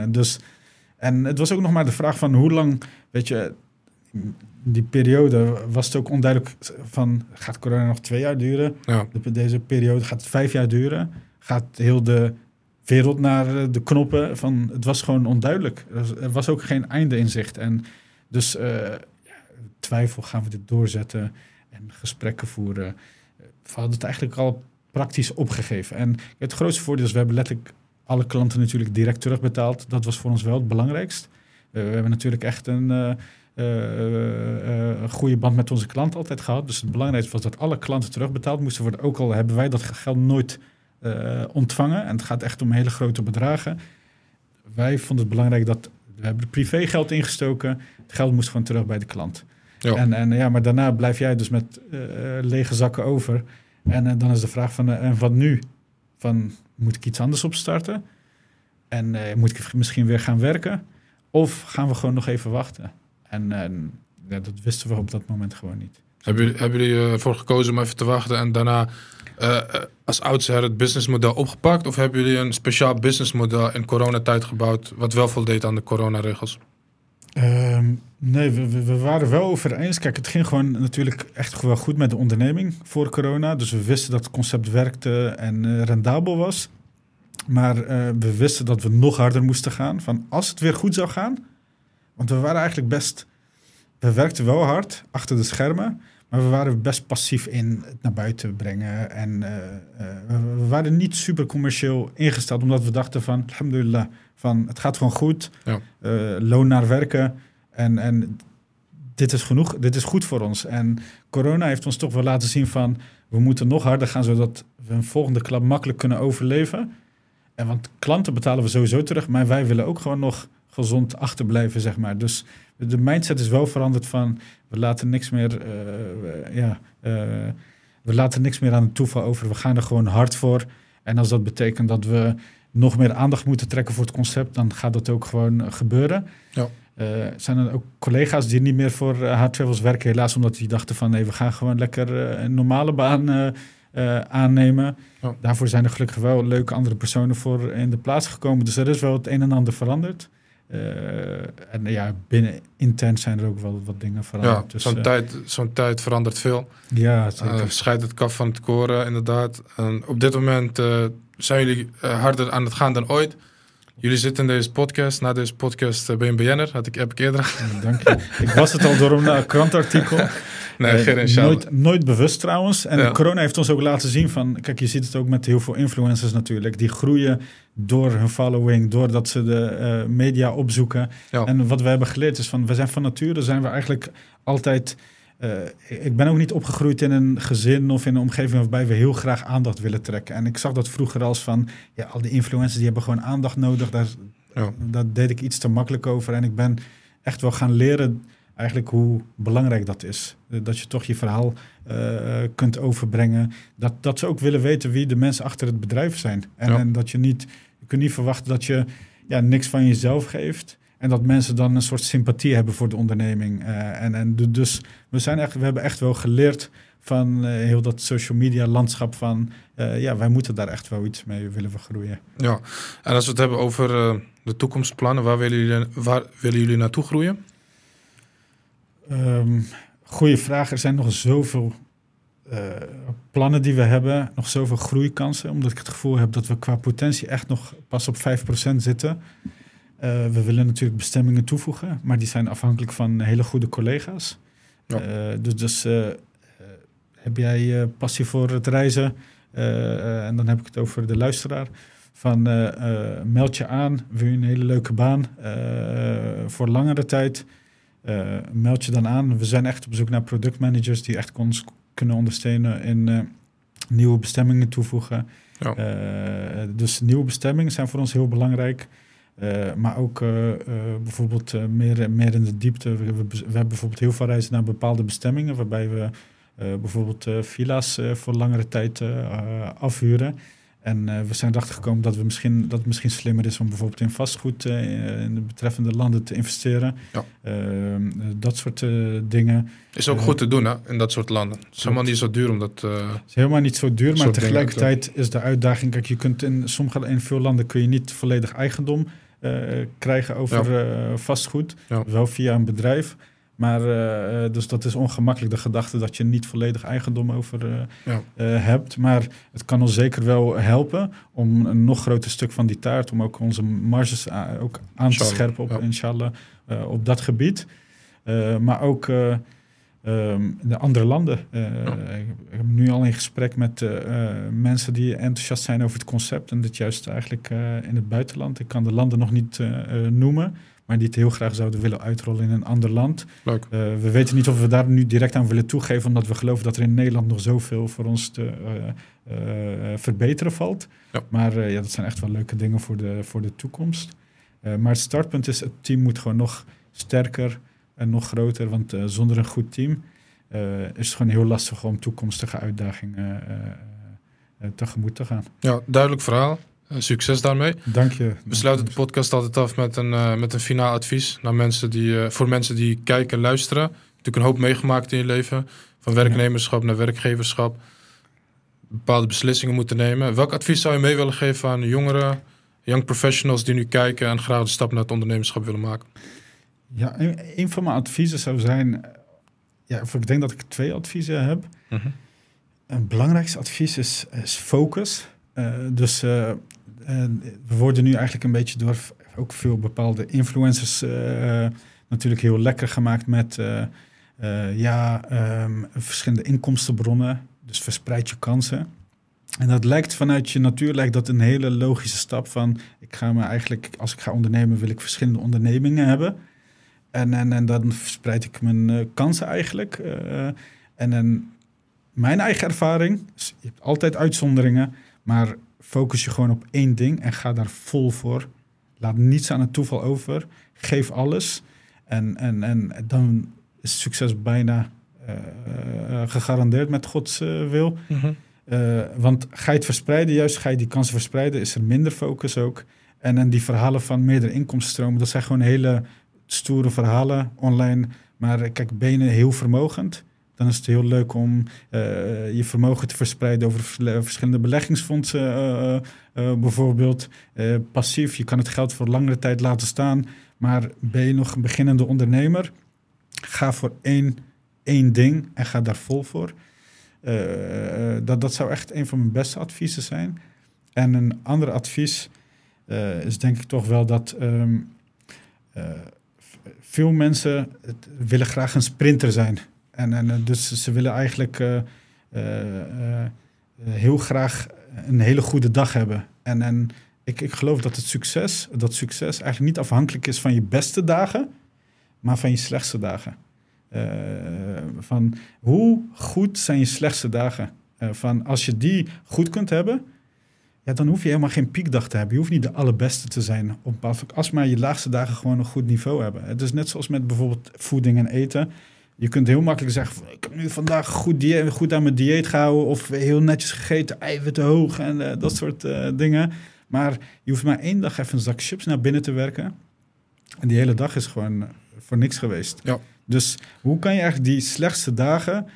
En het was ook nog maar de vraag van hoe lang, weet je... Die periode was het ook onduidelijk van... gaat corona nog 2 jaar duren? Ja. Deze periode gaat het 5 jaar duren? Gaat heel de wereld naar de knoppen? Het was gewoon onduidelijk. Er was ook geen einde in zicht. En dus twijfel, gaan we dit doorzetten? En gesprekken voeren. We hadden het eigenlijk al praktisch opgegeven. En het grootste voordeel is... we hebben letterlijk alle klanten natuurlijk direct terugbetaald. Dat was voor ons wel het belangrijkst. We hebben natuurlijk echt een goede band met onze klant altijd gehad. Dus het belangrijkste was dat alle klanten terugbetaald moesten worden. Ook al hebben wij dat geld nooit ontvangen. En het gaat echt om hele grote bedragen. Wij vonden het belangrijk dat... we hebben privé geld ingestoken. Het geld moest gewoon terug bij de klant. Ja. Maar daarna blijf jij dus met lege zakken over. En dan is de vraag van... en wat nu? Moet ik iets anders opstarten? En moet ik misschien weer gaan werken? Of gaan we gewoon nog even wachten? En dat wisten we op dat moment gewoon niet. Hebben jullie ervoor gekozen om even te wachten en daarna als oudsher het businessmodel opgepakt? Of hebben jullie een speciaal businessmodel in coronatijd gebouwd wat wel voldeed aan de coronaregels? Nee, we waren wel over eens. Kijk, het ging gewoon natuurlijk echt wel goed met de onderneming voor corona. Dus we wisten dat het concept werkte en rendabel was. Maar we wisten dat we nog harder moesten gaan. Van als het weer goed zou gaan. Want we waren eigenlijk best... we werkten wel hard achter de schermen. Maar we waren best passief in het naar buiten brengen. En we waren niet super commercieel ingesteld. Omdat we dachten van, alhamdulillah, van het gaat gewoon goed. Ja. Loon naar werken. En dit is genoeg. Dit is goed voor ons. En corona heeft ons toch wel laten zien van... we moeten nog harder gaan, zodat we een volgende klap makkelijk kunnen overleven. En want klanten betalen we sowieso terug. Maar wij willen ook gewoon nog gezond achterblijven, zeg maar. Dus de mindset is wel veranderd van... we laten niks meer... we laten niks meer aan het toeval over. We gaan er gewoon hard voor. En als dat betekent dat we nog meer aandacht moeten trekken voor het concept... dan gaat dat ook gewoon gebeuren. Ja. Zijn er ook collega's die niet meer voor H-Travels werken... helaas omdat die dachten van... nee, we gaan gewoon lekker een normale baan aannemen. Ja. Daarvoor zijn er gelukkig wel leuke andere personen voor in de plaats gekomen. Dus er is wel het een en ander veranderd. En ja, binnen intern zijn er ook wel wat dingen veranderd. Ja, dus, zo'n tijd verandert veel. Ja, zeker. Scheidt het kaf van het koren, inderdaad. En op dit moment zijn jullie harder aan het gaan dan ooit. Jullie zitten in deze podcast. Na deze podcast ben je een BN'er. Heb ik eerder. Dank je. Ik was het al door een krantartikel. Nee, geen nooit bewust trouwens. En corona heeft ons ook laten zien van... Kijk, je ziet het ook met heel veel influencers natuurlijk. Die groeien door hun following, doordat ze de media opzoeken. Ja. En wat we hebben geleerd is van... we zijn van nature, zijn we eigenlijk altijd... ik ben ook niet opgegroeid in een gezin of in een omgeving... waarbij we heel graag aandacht willen trekken. En ik zag dat vroeger als van... ja, al die influencers die hebben gewoon aandacht nodig. Daar deed ik iets te makkelijk over. En ik ben echt wel gaan leren... eigenlijk hoe belangrijk dat is. Dat je toch je verhaal kunt overbrengen. Dat ze ook willen weten wie de mensen achter het bedrijf zijn. En dat je kunt niet verwachten dat je niks van jezelf geeft. En dat mensen dan een soort sympathie hebben voor de onderneming. Dus we hebben echt wel geleerd van heel dat social media landschap van... wij moeten daar echt wel iets mee, willen we groeien. Ja, en als we het hebben over de toekomstplannen, waar willen jullie naartoe groeien? Goeie vraag. Er zijn nog zoveel plannen die we hebben. Nog zoveel groeikansen. Omdat ik het gevoel heb dat we qua potentie echt nog pas op 5% zitten. We willen natuurlijk bestemmingen toevoegen. Maar die zijn afhankelijk van hele goede collega's. Ja. Heb jij passie voor het reizen? En dan heb ik het over de luisteraar. Van meld je aan. Wil je een hele leuke baan? Voor langere tijd... meld je dan aan. We zijn echt op zoek naar productmanagers die echt ons kunnen ondersteunen in nieuwe bestemmingen toevoegen. Ja. Dus nieuwe bestemmingen zijn voor ons heel belangrijk. Maar ook bijvoorbeeld meer in de diepte. We hebben bijvoorbeeld heel veel reizen naar bepaalde bestemmingen, waarbij we bijvoorbeeld villa's voor langere tijd afhuren. En we zijn erachter gekomen dat het misschien slimmer is om bijvoorbeeld in vastgoed in de betreffende landen te investeren. Ja. Dat soort dingen. Is ook goed te doen, hè, in dat soort landen. Het is helemaal niet zo duur om dat... Het is helemaal niet zo duur, maar tegelijkertijd is de uitdaging... Kijk, je kunt in veel landen kun je niet volledig eigendom krijgen over vastgoed. Ja. Wel via een bedrijf. Maar dus dat is ongemakkelijk, de gedachte dat je niet volledig eigendom over hebt. Maar het kan ons zeker wel helpen om een nog groter stuk van die taart... om ook onze marges ook aan te scherpen op, inshallah, op dat gebied. Maar ook de andere landen. Ik heb nu al in gesprek met mensen die enthousiast zijn over het concept... en dit juist eigenlijk in het buitenland. Ik kan de landen nog niet noemen... maar die het heel graag zouden willen uitrollen in een ander land. Leuk. We weten niet of we daar nu direct aan willen toegeven... omdat we geloven dat er in Nederland nog zoveel voor ons te verbeteren valt. Ja. Maar dat zijn echt wel leuke dingen voor de toekomst. Maar het startpunt is, het team moet gewoon nog sterker en nog groter. Want zonder een goed team is het gewoon heel lastig om toekomstige uitdagingen tegemoet te gaan. Ja, duidelijk verhaal. Succes daarmee. Dank je. We sluiten de podcast altijd af met een finaal advies naar voor mensen die kijken en luisteren. Je hebt natuurlijk een hoop meegemaakt in je leven. Van werknemerschap naar werkgeverschap. Bepaalde beslissingen moeten nemen. Welk advies zou je mee willen geven aan jongeren, young professionals die nu kijken en graag de stap naar het ondernemerschap willen maken? Ja, een van mijn adviezen zou zijn... ik denk dat ik 2 adviezen heb. Uh-huh. Een belangrijkste advies is focus. We worden nu eigenlijk een beetje door ook veel bepaalde influencers natuurlijk heel lekker gemaakt met verschillende inkomstenbronnen. Dus verspreid je kansen. En dat lijkt vanuit je natuur lijkt dat een hele logische stap van... als ik ga ondernemen wil ik verschillende ondernemingen hebben. En dan verspreid ik mijn kansen eigenlijk. Mijn eigen ervaring, dus je hebt altijd uitzonderingen... maar focus je gewoon op 1 ding en ga daar vol voor. Laat niets aan het toeval over. Geef alles. En dan is succes bijna gegarandeerd met Gods wil. Mm-hmm. Want ga je het verspreiden, juist ga je die kansen verspreiden... is er minder focus ook. En die verhalen van meerdere inkomstenstromen... dat zijn gewoon hele stoere verhalen online. Maar kijk, ben je heel vermogend... dan is het heel leuk om je vermogen te verspreiden over verschillende beleggingsfondsen bijvoorbeeld. Passief, je kan het geld voor langere tijd laten staan. Maar ben je nog een beginnende ondernemer? Ga voor één ding en ga daar vol voor. Dat zou echt een van mijn beste adviezen zijn. En een ander advies is denk ik toch wel dat... veel mensen willen graag een sprinter zijn... Dus ze willen eigenlijk heel graag een hele goede dag hebben. En ik geloof dat succes eigenlijk niet afhankelijk is van je beste dagen, maar van je slechtste dagen. Van hoe goed zijn je slechtste dagen? Van als je die goed kunt hebben, dan hoef je helemaal geen piekdag te hebben. Je hoeft niet de allerbeste te zijn. Als maar je laagste dagen gewoon een goed niveau hebben. Het is net zoals met bijvoorbeeld voeding en eten. Je kunt heel makkelijk zeggen... ik heb nu vandaag goed aan mijn dieet gehouden... of heel netjes gegeten, eiwitten hoog... en dat soort dingen. Maar je hoeft maar 1 dag even een zak chips naar binnen te werken... En die hele dag is gewoon voor niks geweest. Ja. Dus hoe kan je eigenlijk die slechtste dagen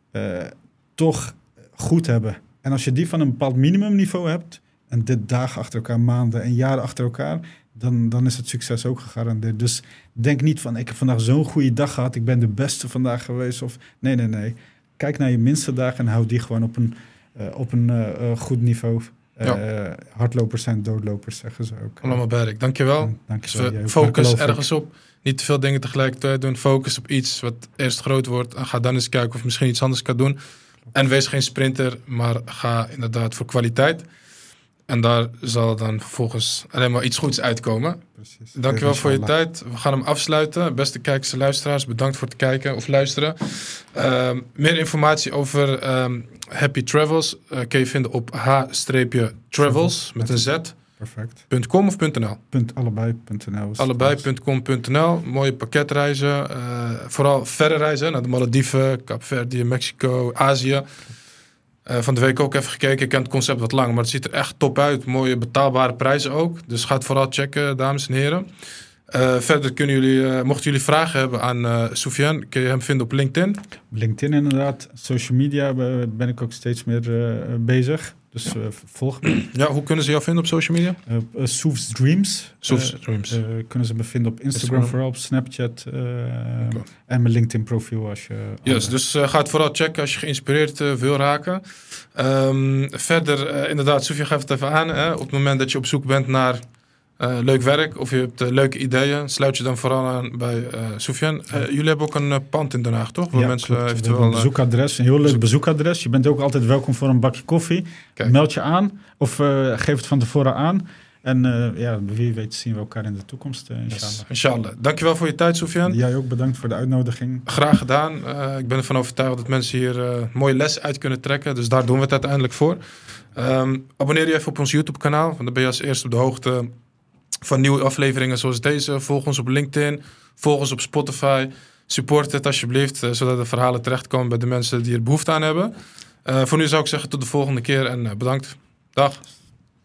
toch goed hebben? En als je die van een bepaald minimumniveau hebt, en dit dagen achter elkaar, maanden en jaren achter elkaar, dan is het succes ook gegarandeerd. Dus denk niet van, ik heb vandaag zo'n goede dag gehad, ik ben de beste vandaag geweest. Of nee. Kijk naar je minste dagen en hou die gewoon op een goed niveau. Hardlopers zijn doodlopers, zeggen ze ook. Allemaal Berk, dankjewel. Dankjewel. Dus focus ergens op. Niet te veel dingen tegelijkertijd doen. Focus op iets wat eerst groot wordt. En ga dan eens kijken of je misschien iets anders kan doen. En wees geen sprinter, maar ga inderdaad voor kwaliteit. En daar zal dan vervolgens alleen maar iets goeds uitkomen. Precies. Dankjewel voor je tijd. We gaan hem afsluiten. Beste kijkers en luisteraars, bedankt voor het kijken of luisteren. Meer informatie over Happy Travels kun je vinden op h-travels met een z. Perfect. .com of .nl? Allebei.nl. Allebei.com.nl. Mooie pakketreizen. Vooral verre reizen naar de Malediven, Kaapverdië, Mexico, Azië. Van de week ook even gekeken. Ik ken het concept wat lang, maar het ziet er echt top uit. Mooie betaalbare prijzen ook. Dus ga het vooral checken, dames en heren. Verder kunnen jullie, mochten jullie vragen hebben aan Soufiane, kun je hem vinden op LinkedIn. LinkedIn inderdaad. Social media ben ik ook steeds meer bezig. Dus volg me. Ja, hoe kunnen ze jou vinden op social media? Souf's Dreams. Kunnen ze me vinden op Instagram, vooral op Snapchat. En mijn LinkedIn profiel. Yes, dus ga het vooral checken als je geïnspireerd wil raken. Verder, inderdaad, Soufiane geeft het even aan. Hè, op het moment dat je op zoek bent naar leuk werk of je hebt leuke ideeën, sluit je dan vooral aan bij Soufiane. Jullie hebben ook een pand in Den Haag, toch? Waar mensen eventueel een bezoekadres, een heel leuk bezoekadres. Je bent ook altijd welkom voor een bakje koffie. Kijk. Meld je aan of geef het van tevoren aan. En wie weet zien we elkaar in de toekomst, inshallah. Yes, inshallah. Dankjewel voor je tijd, Soufiane. Jij ook bedankt voor de uitnodiging. Graag gedaan. Ik ben ervan overtuigd dat mensen hier mooie lessen uit kunnen trekken. Dus daar doen we het uiteindelijk voor. Abonneer je even op ons YouTube-kanaal. Want dan ben je als eerste op de hoogte van nieuwe afleveringen zoals deze. Volg ons op LinkedIn. Volg ons op Spotify. Support het alsjeblieft, zodat de verhalen terechtkomen bij de mensen die er behoefte aan hebben. Voor nu zou ik zeggen tot de volgende keer en bedankt. Dag.